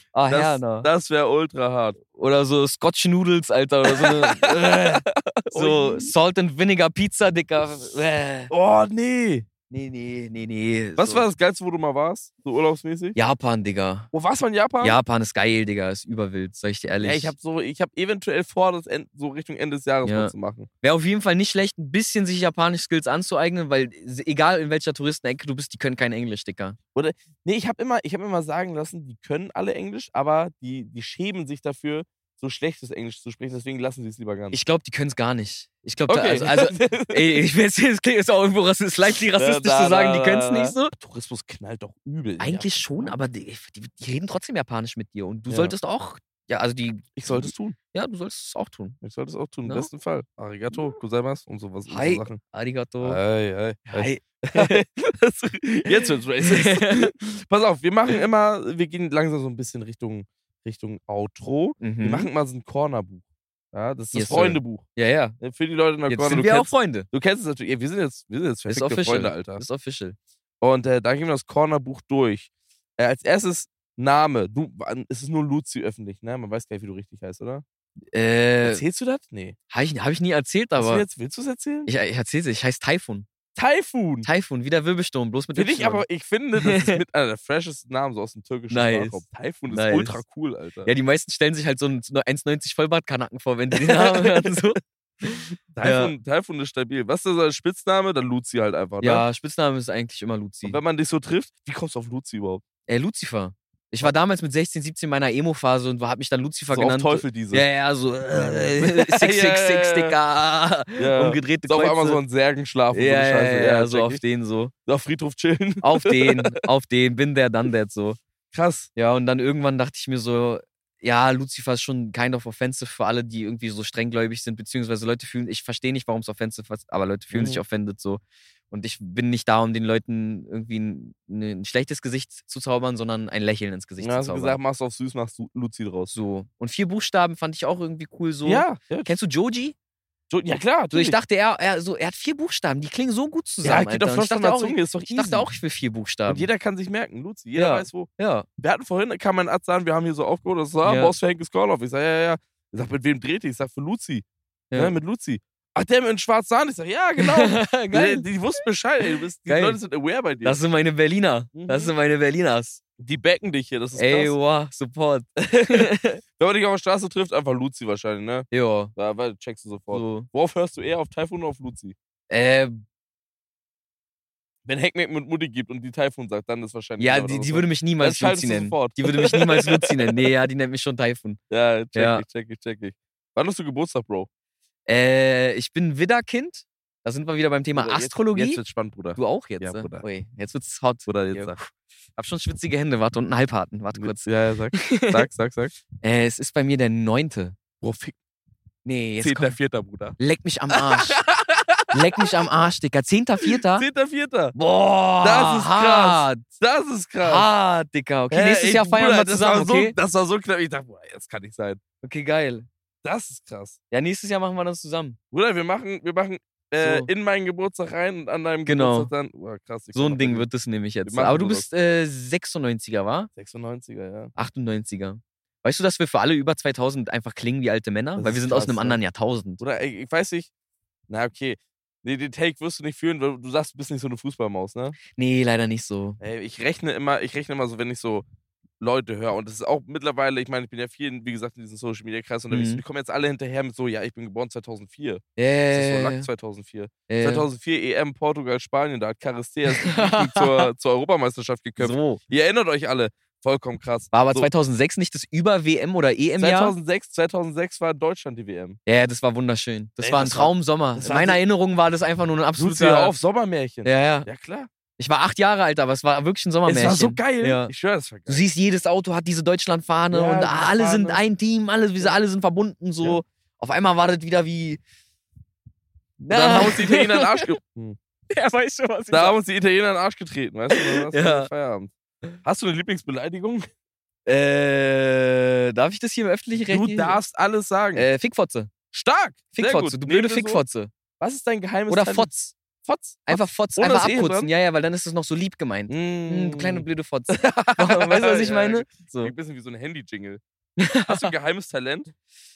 Ah, Das, Herner. das wäre ultra hart. Oder so Scotch Noodles, Alter. Oder so eine, äh, so Ui. Salt and Vinegar Pizza, Dicker. Äh. Oh, nee. Nee, nee, nee, nee. Was so. war das Geilste, wo du mal warst? So urlaubsmäßig? Japan, Digga. Wo warst du in Japan? Japan ist geil, Digga. Ist überwild, sag ich dir ehrlich. Ja, ich habe so, ich habe eventuell vor, das End, so Richtung Ende des Jahres Ja. mal zu machen. Wäre auf jeden Fall nicht schlecht, ein bisschen sich japanische Skills anzueignen, weil egal in welcher Touristenecke du bist, die können kein Englisch, Dicker. Nee, ich habe immer, ich habe immer sagen lassen, die können alle Englisch, aber die, die schämen sich dafür, so schlechtes Englisch zu sprechen, deswegen lassen sie es lieber gar nicht. Ich glaube, die können es gar nicht. Ich glaube, Okay. also, also ey, ich weiß, es klingt jetzt auch irgendwo rassistisch, slightly rassistisch Da, zu sagen, da, die können es da, nicht so. Tourismus knallt doch übel. in Eigentlich Japan, schon, ne? aber die, die, die reden trotzdem Japanisch mit dir und du Ja. solltest auch, ja, also die, Ich sollte es tun. ja, du solltest es auch tun. Ich sollte es auch tun, im Ja. besten Fall. Arigato, gozaimasu und sowas. und Hi. So Sachen. Arigato. Hi, hi, Hi. Das- Jetzt wird's racist. Pass auf, wir machen immer, wir gehen langsam so ein bisschen Richtung, Richtung Outro. Wir Mhm. machen mal so ein Cornerbuch. Ja, das ist das Yes, sir. Freundebuch. Ja, ja. Für die Leute in der Jetzt Corner. sind Du wir auch kennst, Freunde. du kennst es natürlich. Ja, wir sind jetzt, wir sind jetzt Ist perfekte official. Freunde, Alter. Ist official. Und äh, da gehen wir das Cornerbuch durch. Äh, als erstes Name. Du, es ist nur Luzi öffentlich, ne? Man weiß gar nicht, wie du richtig heißt, oder? Äh, Erzählst du das? Nee. habe ich, hab ich nie erzählt, Was aber du jetzt, willst du es erzählen? ich, ich erzähl's dir. Ich heiße Taifun. Taifun. Taifun, wie der Wirbelsturm, bloß mit Finde ich Y. aber, ich finde, das ist mit einer der freshesten Namen so aus dem türkischen Nice. Sprachraum. Taifun ist Nice. ultra cool, Alter. Ja, die meisten stellen sich halt so einen so eins neunzig Vollbartkanacken vor, wenn die den Namen hören. So. Taifun, Taifun ist stabil. Was ist sein Spitzname? Dann Luzi halt einfach, ne? Ja, Spitzname ist eigentlich immer Luzi. Und wenn man dich so trifft, wie kommst du auf Luzi überhaupt? Äh, Lucifer. Ich war damals mit sechzehn, siebzehn in meiner Emo-Phase und hab mich dann Lucifer So auf genannt. Teufel diese. Ja, ja, so äh, six six Ja, ja, six, ja. Dicker. Ja. Umgedrehte So auf einmal Kreuze. so ein Särgenschlaf und ja, so eine ja, Scheiße. ja, so check auf ich. den so. So auf Friedhof chillen. Auf den, auf den, bin der, dann der so. Krass. Ja, und dann irgendwann dachte ich mir so, ja, Lucifer ist schon kind of offensive für alle, die irgendwie so strenggläubig sind, beziehungsweise Leute fühlen, ich verstehe nicht, warum es offensive ist, aber Leute fühlen Mhm. sich offended so. Und ich bin nicht da, um den Leuten irgendwie ein, ein schlechtes Gesicht zu zaubern, sondern ein Lächeln ins Gesicht Ja, hast zu du zaubern. gesagt, machst du auf süß, machst du Luzi draus. So. Und vier Buchstaben fand ich auch irgendwie cool so. Ja, ja. Kennst du Joji? So, ja klar. So, ich natürlich. dachte, er, er, so, er hat vier Buchstaben, die klingen so gut ja, zusammen. geht Alter. doch Und flott ich von dachte der auch, Zunge, ist doch ich easy. dachte auch, ich will vier Buchstaben. Und jeder kann sich merken, Luzi. Jeder Ja. weiß wo. ja. Wir hatten vorhin, kam mein Arzt an, wir haben hier so aufgeholt, das war, Ja. Boss für Henkes Call-Off. Ich sag, ja, ja, ja. Ich sag, mit wem dreht ihr? Ich sag, für Luzi. Ja. Ja, mit Luzi. Ach, der mit dem schwarzen Zahn? Ich sag, ja, genau. Geil. Die, die wussten Bescheid, ey. Du bist, die Geil. Leute sind aware bei dir. Das sind meine Berliner. Das Mhm. sind meine Berliners. die backen dich hier, das ist Ey, krass. wow, Support. Wenn man dich auf der Straße trifft, einfach Luzi wahrscheinlich, ne? Ja. Da weil, checkst du sofort. So. Worauf hörst du eher, auf Taifun oder auf Luzi? Äh, Wenn Heckmeck mit Mutti gibt und die Taifun sagt, dann ist wahrscheinlich... ja, genau die, das, die ne? würde mich Dann niemals schaltest Luzi du nennen. sofort. Die würde mich niemals Luzi nennen. Nee, ja, die nennt mich schon Taifun. Ja, check Ja. ich, check ich, check ich. Wann hast du Geburtstag, Bro? Äh, ich bin Widderkind. Da sind wir wieder beim Thema Bruder, jetzt- Astrologie. Jetzt wird's spannend, Bruder. Du auch jetzt? Ja, äh? Bruder. Ui, jetzt wird's hot. Bruder, jetzt Ja. sag. Hab schon schwitzige Hände, warte, und einen Halbharten. Warte kurz. Ja, ja, sag. Sag, sag, sag. Äh, es ist bei mir der neunte. Bro, fick. Nee, jetzt Zehnter, komm. Vierter, Bruder. Leck mich am Arsch. Leck mich am Arsch, Dicker. Zehnter, Vierter? Zehnter, Vierter. Boah, Das ist krass. hart. Das ist krass. Hart, Dicker. Okay, Hä, nächstes ey, Jahr feiern Bruder, wir das zusammen, war so, okay? Das war so knapp. Ich dachte, boah, das kann nicht sein. Okay, geil. Das ist krass. Ja, nächstes Jahr machen wir das zusammen. Bruder, wir machen, wir machen äh, So. in meinen Geburtstag rein und an deinem Genau. Geburtstag dann. Boah, krass. ich So komm ein auf Ding den wird es nämlich jetzt. machen Aber du sowas. bist äh, sechsundneunziger, wa? sechsundneunziger, ja. achtundneunziger. Weißt du, dass wir für alle über zweitausend einfach klingen wie alte Männer? Das Weil wir ist sind aus krass, einem ne? anderen Jahrtausend. Bruder, ey, ich weiß nicht. Na, okay. Nee, den Take wirst du nicht führen, weil du sagst, du bist nicht so eine Fußballmaus, ne? Nee, leider nicht so. Ey, ich rechne immer, ich rechne immer so, wenn ich so Leute höre. Und das ist auch mittlerweile, ich meine, ich bin ja viel, wie gesagt, in diesem Social Media Kreis unterwegs. Mhm. Und die kommen jetzt alle hinterher mit so, ja, ich bin geboren zweitausendvier. Das ist Äh, so Lack zweitausendvier. äh, zweitausendvier E M, Portugal, Spanien, da hat Caristea zur, zur Europameisterschaft geköpft. so. Ihr erinnert euch alle. Vollkommen krass. War aber so, zweitausendsechs nicht das Über-W M oder E M-Jahr? zweitausendsechs, zweitausendsechs war Deutschland die W M. Ja, ja, das war wunderschön. Das Ey, war ein das war- Traumsommer. das In war meiner so- Erinnerung war das einfach nur ein Absolut absoluter... auf Sommermärchen. Ja, ja. Ja, klar. Ich war acht Jahre alt, aber es war wirklich ein Es Sommermärchen. war so geil. Ja. Ich schwöre, das war Du geil. siehst, jedes Auto hat diese Deutschlandfahne Ja, und diese alle sind Fahne. ein Team, alle, wir alle sind verbunden so. Ja. Auf einmal war das wieder wie... Und dann haben uns die Italiener in den Arsch ge Hm. Ja, weißt schon, was Da haben uns die Italiener in den Arsch getreten, weißt du? Dann hast du Ja. Feierabend. Hast du eine Lieblingsbeleidigung? Äh, darf ich das hier im öffentlichen Recht? Du darfst alles sagen. Äh, Fickfotze. Stark. Sehr Fickfotze, gut. du Nehmen blöde wir so. Fickfotze. Was ist dein geheimes Oder Talent? Fotz. Fotz. Einfach Fotz. Ohne Einfach das E abputzen. dran? Ja, ja, weil dann ist es noch so lieb gemeint. Mm. Hm, du kleine blöde Fotz. Weißt du, was ich Ja, meine? So. Ein bisschen wie so ein Handy-Jingle. Hast du ein geheimes Talent?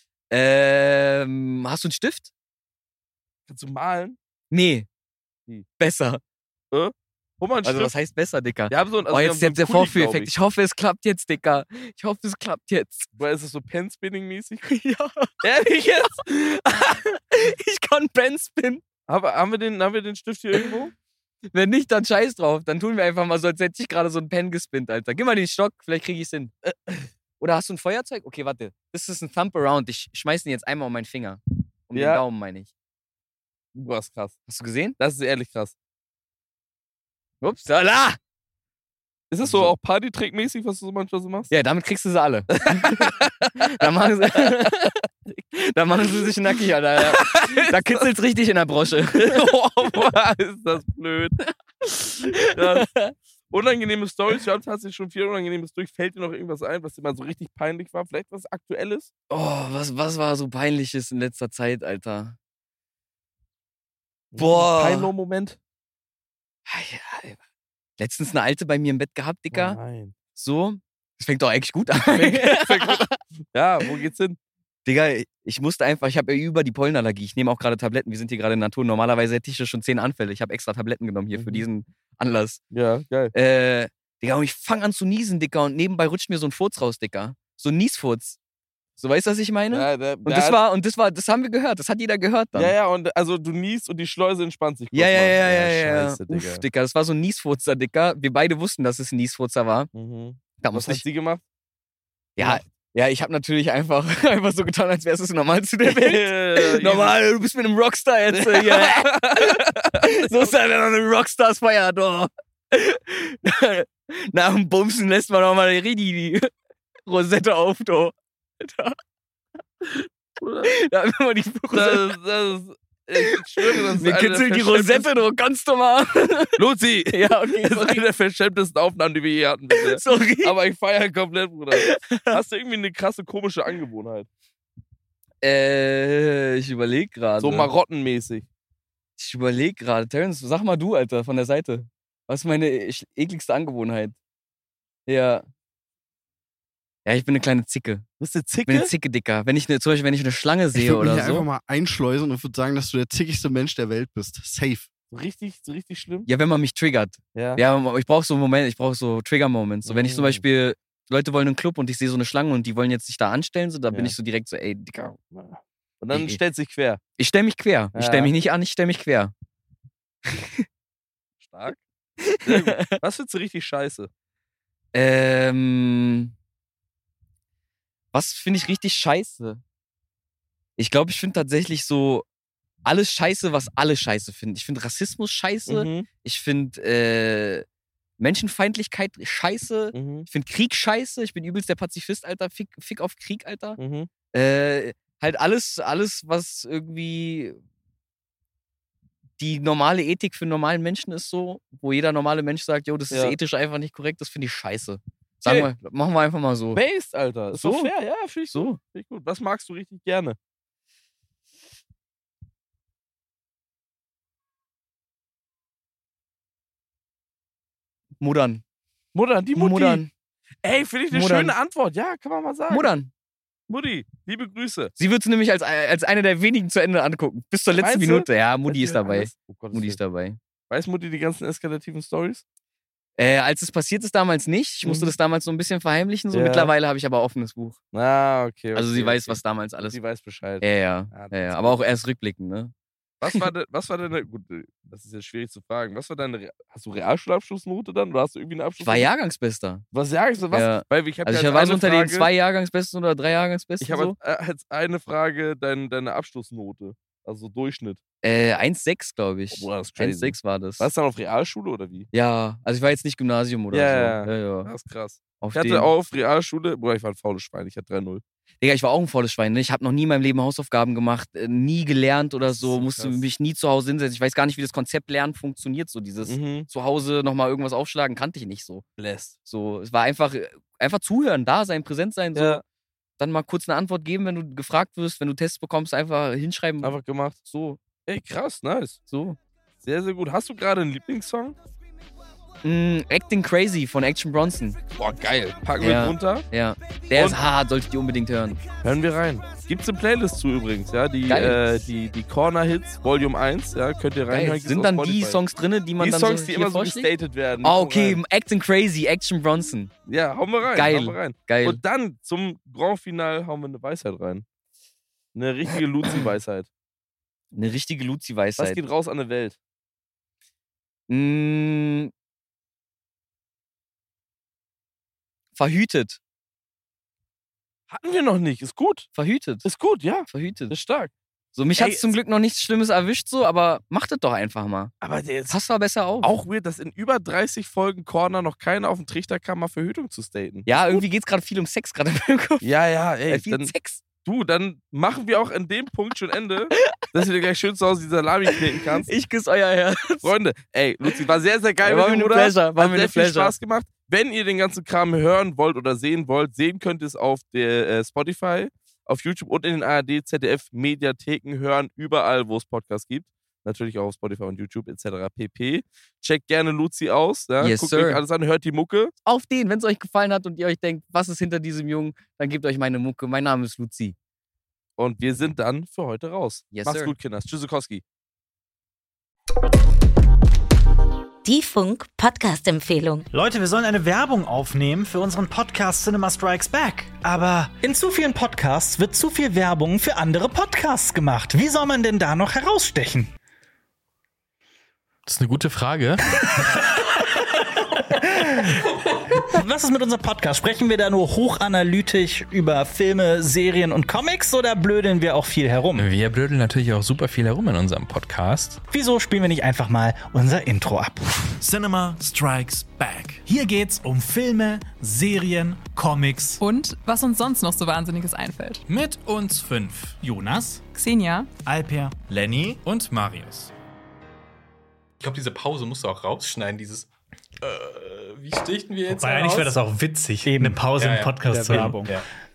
Ähm, hast du einen Stift? Kannst du malen? Nee. Wie? Besser. Hol mal einen Also, Stift. was heißt besser, Dicker? Wir haben so ein, also oh, wir jetzt haben so der, der einen Kuli, Vorführeffekt. glaub Ich. ich hoffe, es klappt jetzt, Dicker. Ich hoffe, es klappt jetzt. Weil ist das so Pen-Spinning-mäßig? Ja. Ehrlich jetzt? Ich kann Pen Spin. Aber haben wir, den, haben wir den Stift hier irgendwo? Wenn nicht, dann scheiß drauf. Dann tun wir einfach mal so, als hätte ich gerade so einen Pen gespinnt, Alter. Gib mal den Stock, vielleicht kriege ich es hin. Oder hast du ein Feuerzeug? Okay, warte. Das ist ein Thumb Around. Ich schmeiß ihn jetzt einmal um meinen Finger. Um Ja. den Daumen, meine ich. Du warst krass. Hast du gesehen? Das ist ehrlich krass. Ups, da. Ist das so auch Partytrick-mäßig, was du so manchmal so machst? Ja, damit kriegst du sie alle. da, machen sie, da machen sie sich nackig, Alter. Da kitzelt's richtig in der Brosche. Oh, Mann, ist das blöd. Krass. Unangenehme Storys, wir haben tatsächlich schon viel Unangenehmes durch. Fällt dir noch irgendwas ein, was dir mal so richtig peinlich war? Vielleicht was Aktuelles? Oh, was, was war so Peinliches in letzter Zeit, Alter? Boah. Kein No-Moment? Letztens eine Alte bei mir im Bett gehabt, Dicker. Oh nein. So. Das fängt doch eigentlich gut an. Ja, wo geht's hin? Digga, ich musste einfach, ich habe über die Pollenallergie. Ich nehme auch gerade Tabletten. Wir sind hier gerade in Natur. Normalerweise hätte ich ja schon zehn Anfälle. Ich habe extra Tabletten genommen hier Mhm. für diesen Anlass. Ja, geil. Äh, Digga, und ich fange an zu niesen, Dicker. Und nebenbei rutscht mir so ein Furz raus, Dicker. So ein Niesfurz. So, weißt du, was ich meine? Ja, der, Und das war, und das war, das haben wir gehört. Das hat jeder gehört dann. Ja, ja, und also du niest und die Schleuse entspannt sich kurz Ja, ja, mal. ja, ja, ja. Scheiße, Uff, Digga. Dicker, das war so ein Niesfurzer, Dicker. Wir beide wussten, dass es ein Niesfurzer war. Mhm. Da Was musste hat ich, sie gemacht? ja, ja, ich habe natürlich einfach, einfach so getan, als wäre es das Normalste der Welt. Normal, du bist mit einem Rockstar jetzt äh, hier. So ist er, wenn man mit Rockstars feiert, oh. Nach dem Bumsen lässt man auch mal die, die Rosette auf, du. Da, da haben wir mal die Rosette. Das, das ist, ich schwöre, das ist Wir eine der kitzeln die verschämtesten- Rosette, du, kannst du mal. Luzi! Ja, okay, Das ist sorry. eine der verschämtesten Aufnahmen, die wir je hatten, bitte. sorry. Aber ich feiere komplett, Bruder. Hast du irgendwie eine krasse, komische Angewohnheit? Äh, ich überleg gerade. So marottenmäßig. Ich überleg gerade. Terence, sag mal du, Alter, von der Seite. Was ist meine e- ekligste Angewohnheit? Ja. Ja, ich bin eine kleine Zicke. Du bist eine Ich bin eine Zicke? Zicke, Dicker. Wenn ich ne, zum Beispiel, wenn ich eine Schlange Ich sehe würde mich oder hier einfach so. mal einschleusen und würde sagen, dass du der zickigste Mensch der Welt bist. Safe. So richtig, so richtig schlimm? Ja, wenn man mich triggert. Ja. Ja, ich brauche so Momente, ich brauche so Trigger-Moments. So, wenn ich zum Mm. Beispiel, Leute wollen einen Club und ich sehe so eine Schlange und die wollen jetzt sich da anstellen, so, da bin Ja. ich so direkt so, ey, Dicker. Und dann Ich- stellt sich quer. Ich stell mich quer. Ich stell Ja. mich nicht an, ich stell mich quer. Stark. Sehr gut. Was findest du richtig scheiße? Ähm. Was finde ich richtig scheiße? Ich glaube, ich finde tatsächlich so alles scheiße, was alle scheiße finden. Ich finde Rassismus scheiße. Mhm. Ich finde äh, Menschenfeindlichkeit scheiße. Mhm. Ich finde Krieg scheiße. Ich bin übelst der Pazifist, Alter. Fick, fick auf Krieg, Alter. Mhm. Äh, halt alles, alles, was irgendwie die normale Ethik für einen normalen Menschen ist so, wo jeder normale Mensch sagt, jo, das ist Ja. ethisch einfach nicht korrekt, das finde ich scheiße. Sagen wir, machen wir einfach mal so. Based, Alter. Ist So. doch fair, ja, finde ich So. gut. Find ich gut. Was magst du richtig gerne? Muddern. Muttern, die Mutti. Muddern. Ey, finde ich eine Muttern. schöne Antwort. Ja, kann man mal sagen. Muddern. Mutti, liebe Grüße. Sie wird es nämlich als, als eine der wenigen zu Ende angucken. Bis zur letzten Meinst du? Minute. Ja, Mutti Weiß ist die dabei. alles? Oh Gottes Mutti ist Willen. dabei. Weiß Mutti die ganzen eskalativen Stories? Äh, als es passiert ist damals nicht. Ich musste Mhm. das damals so ein bisschen verheimlichen. So. Ja. Mittlerweile habe ich aber offenes Buch. Ah, okay. okay Also sie weiß, okay. was damals alles. Sie weiß Bescheid. Ja, ja. Ja, ja, das ja. ist Aber gut. auch erst rückblickend, ne? Was war, de, was war deine, gut, das ist jetzt schwierig zu fragen, was war deine, Re- hast du Realschulabschlussnote dann oder hast du irgendwie eine Ich Abschlussnote? war Jahrgangsbester. Was sagst du? Was? Ja. Weil ich habe Also ja ich war als so eine unter Frage, den zwei Jahrgangsbesten oder drei Jahrgangsbesten. Ich habe so. als, äh, als eine Frage dein, deine Abschlussnote, also Durchschnitt. Äh, eins Komma sechs, glaube ich. Oh, Bruder, das ist eins crazy. Komma sechs war das. Warst du dann auf Realschule oder wie? Ja, also ich war jetzt nicht Gymnasium oder Ja, so. ja. Ja, ja. Das ist krass. Auf Ich hatte den- auf Realschule, Bruder, ich war ein faules Schwein, ich hatte drei null. Digga, ich war auch ein volles Schwein. Ne? Ich habe noch nie in meinem Leben Hausaufgaben gemacht, äh, nie gelernt oder Das ist so, so musste krass. mich nie zu Hause hinsetzen. Ich weiß gar nicht, wie das Konzept Lernen funktioniert. So dieses Mhm. zu Hause nochmal irgendwas aufschlagen, kannte ich nicht so. Blessed. So, es war einfach, äh, einfach zuhören, da sein, präsent sein, so. Ja, Dann mal kurz eine Antwort geben, wenn du gefragt wirst, wenn du Tests bekommst, einfach hinschreiben. einfach gemacht. so, Ey, krass, nice. so. Sehr, sehr gut. Hast du gerade einen Lieblingssong? Mm, Acting Crazy von Action Bronson. Boah, geil. Packen Ja. wir runter. Ja. Der Und- ist hart, solltet ihr unbedingt hören. Hören wir rein. Gibt's eine Playlist zu übrigens, ja? Die, Geil. äh, die, die Corner-Hits, Volume eins, ja? Könnt ihr reinhören. Geil. Gibt's Sind auf dann die Spotify. Songs drin, die man Die dann Songs, so die hier immer so vorschlägt? gestated werden. Ah, Guck okay. rein. Acting Crazy, Action Bronson. Ja, hauen wir rein. Geil. Hauen wir rein. Geil. Und dann zum Grand Finale hauen wir eine Weisheit rein. Eine richtige Luzi-Weisheit. Eine richtige Was Luzi-Weisheit. geht raus an der Welt? Mm, verhütet. Hatten wir noch nicht. Ist gut. Verhütet. Ist gut, ja. Verhütet. Ist stark. So, mich Ey, hat's zum Glück noch nichts Schlimmes erwischt, so, aber macht es doch einfach mal. Aber der ist Passt doch besser auf. auch weird, dass in über dreißig Folgen Corner noch keiner auf den Trichter kam, mal Verhütung zu staten. Ja, irgendwie geht's gerade viel um Sex gerade im Kopf. Ja, ja, ey. Äh, viel Dann, Sex. du, dann machen wir auch an dem Punkt schon Ende, dass du dir gleich schön zu Hause die Salami knicken kannst. Ich küsse euer Herz. Freunde, ey, Luzi, war sehr, sehr geil Ja, mit war dem mir eine Bruder. Pleasure, war Hat mir sehr eine viel Pleasure. Spaß gemacht. Wenn ihr den ganzen Kram hören wollt oder sehen wollt, sehen könnt ihr es auf der äh, Spotify, auf YouTube und in den A R D, Z D F Mediatheken hören, überall, wo es Podcasts gibt. Natürlich auch auf Spotify und YouTube et cetera pp. Checkt gerne Luzi aus. Ja? Yes, Guckt sir. euch alles an, hört die Mucke. Auf den, wenn es euch gefallen hat und ihr euch denkt, was ist hinter diesem Jungen, dann gebt euch meine Mucke. Mein Name ist Luzi. Und wir sind dann für heute raus. Yes, Macht's sir. gut, Kinders. Tschüssikowski. Die Funk-Podcast-Empfehlung. Leute, wir sollen eine Werbung aufnehmen für unseren Podcast Cinema Strikes Back. Aber in zu vielen Podcasts wird zu viel Werbung für andere Podcasts gemacht. Wie soll man denn da noch herausstechen? Das ist eine gute Frage. Was ist mit unserem Podcast? Sprechen wir da nur hochanalytisch über Filme, Serien und Comics oder blödeln wir auch viel herum? Wir blödeln natürlich auch super viel herum in unserem Podcast. Wieso spielen wir nicht einfach mal unser Intro ab? Cinema Strikes Back. Hier geht's um Filme, Serien, Comics. Und was uns sonst noch so Wahnsinniges einfällt. Mit uns fünf. Jonas, Xenia, Alper, Lenny. und Marius. Ich glaube, diese Pause musst du auch rausschneiden, dieses äh, wie stichten wir jetzt Weil eigentlich wäre das auch witzig, Eben. eine Pause Ja, im ja. Podcast Der zu haben. Werbung. Ja.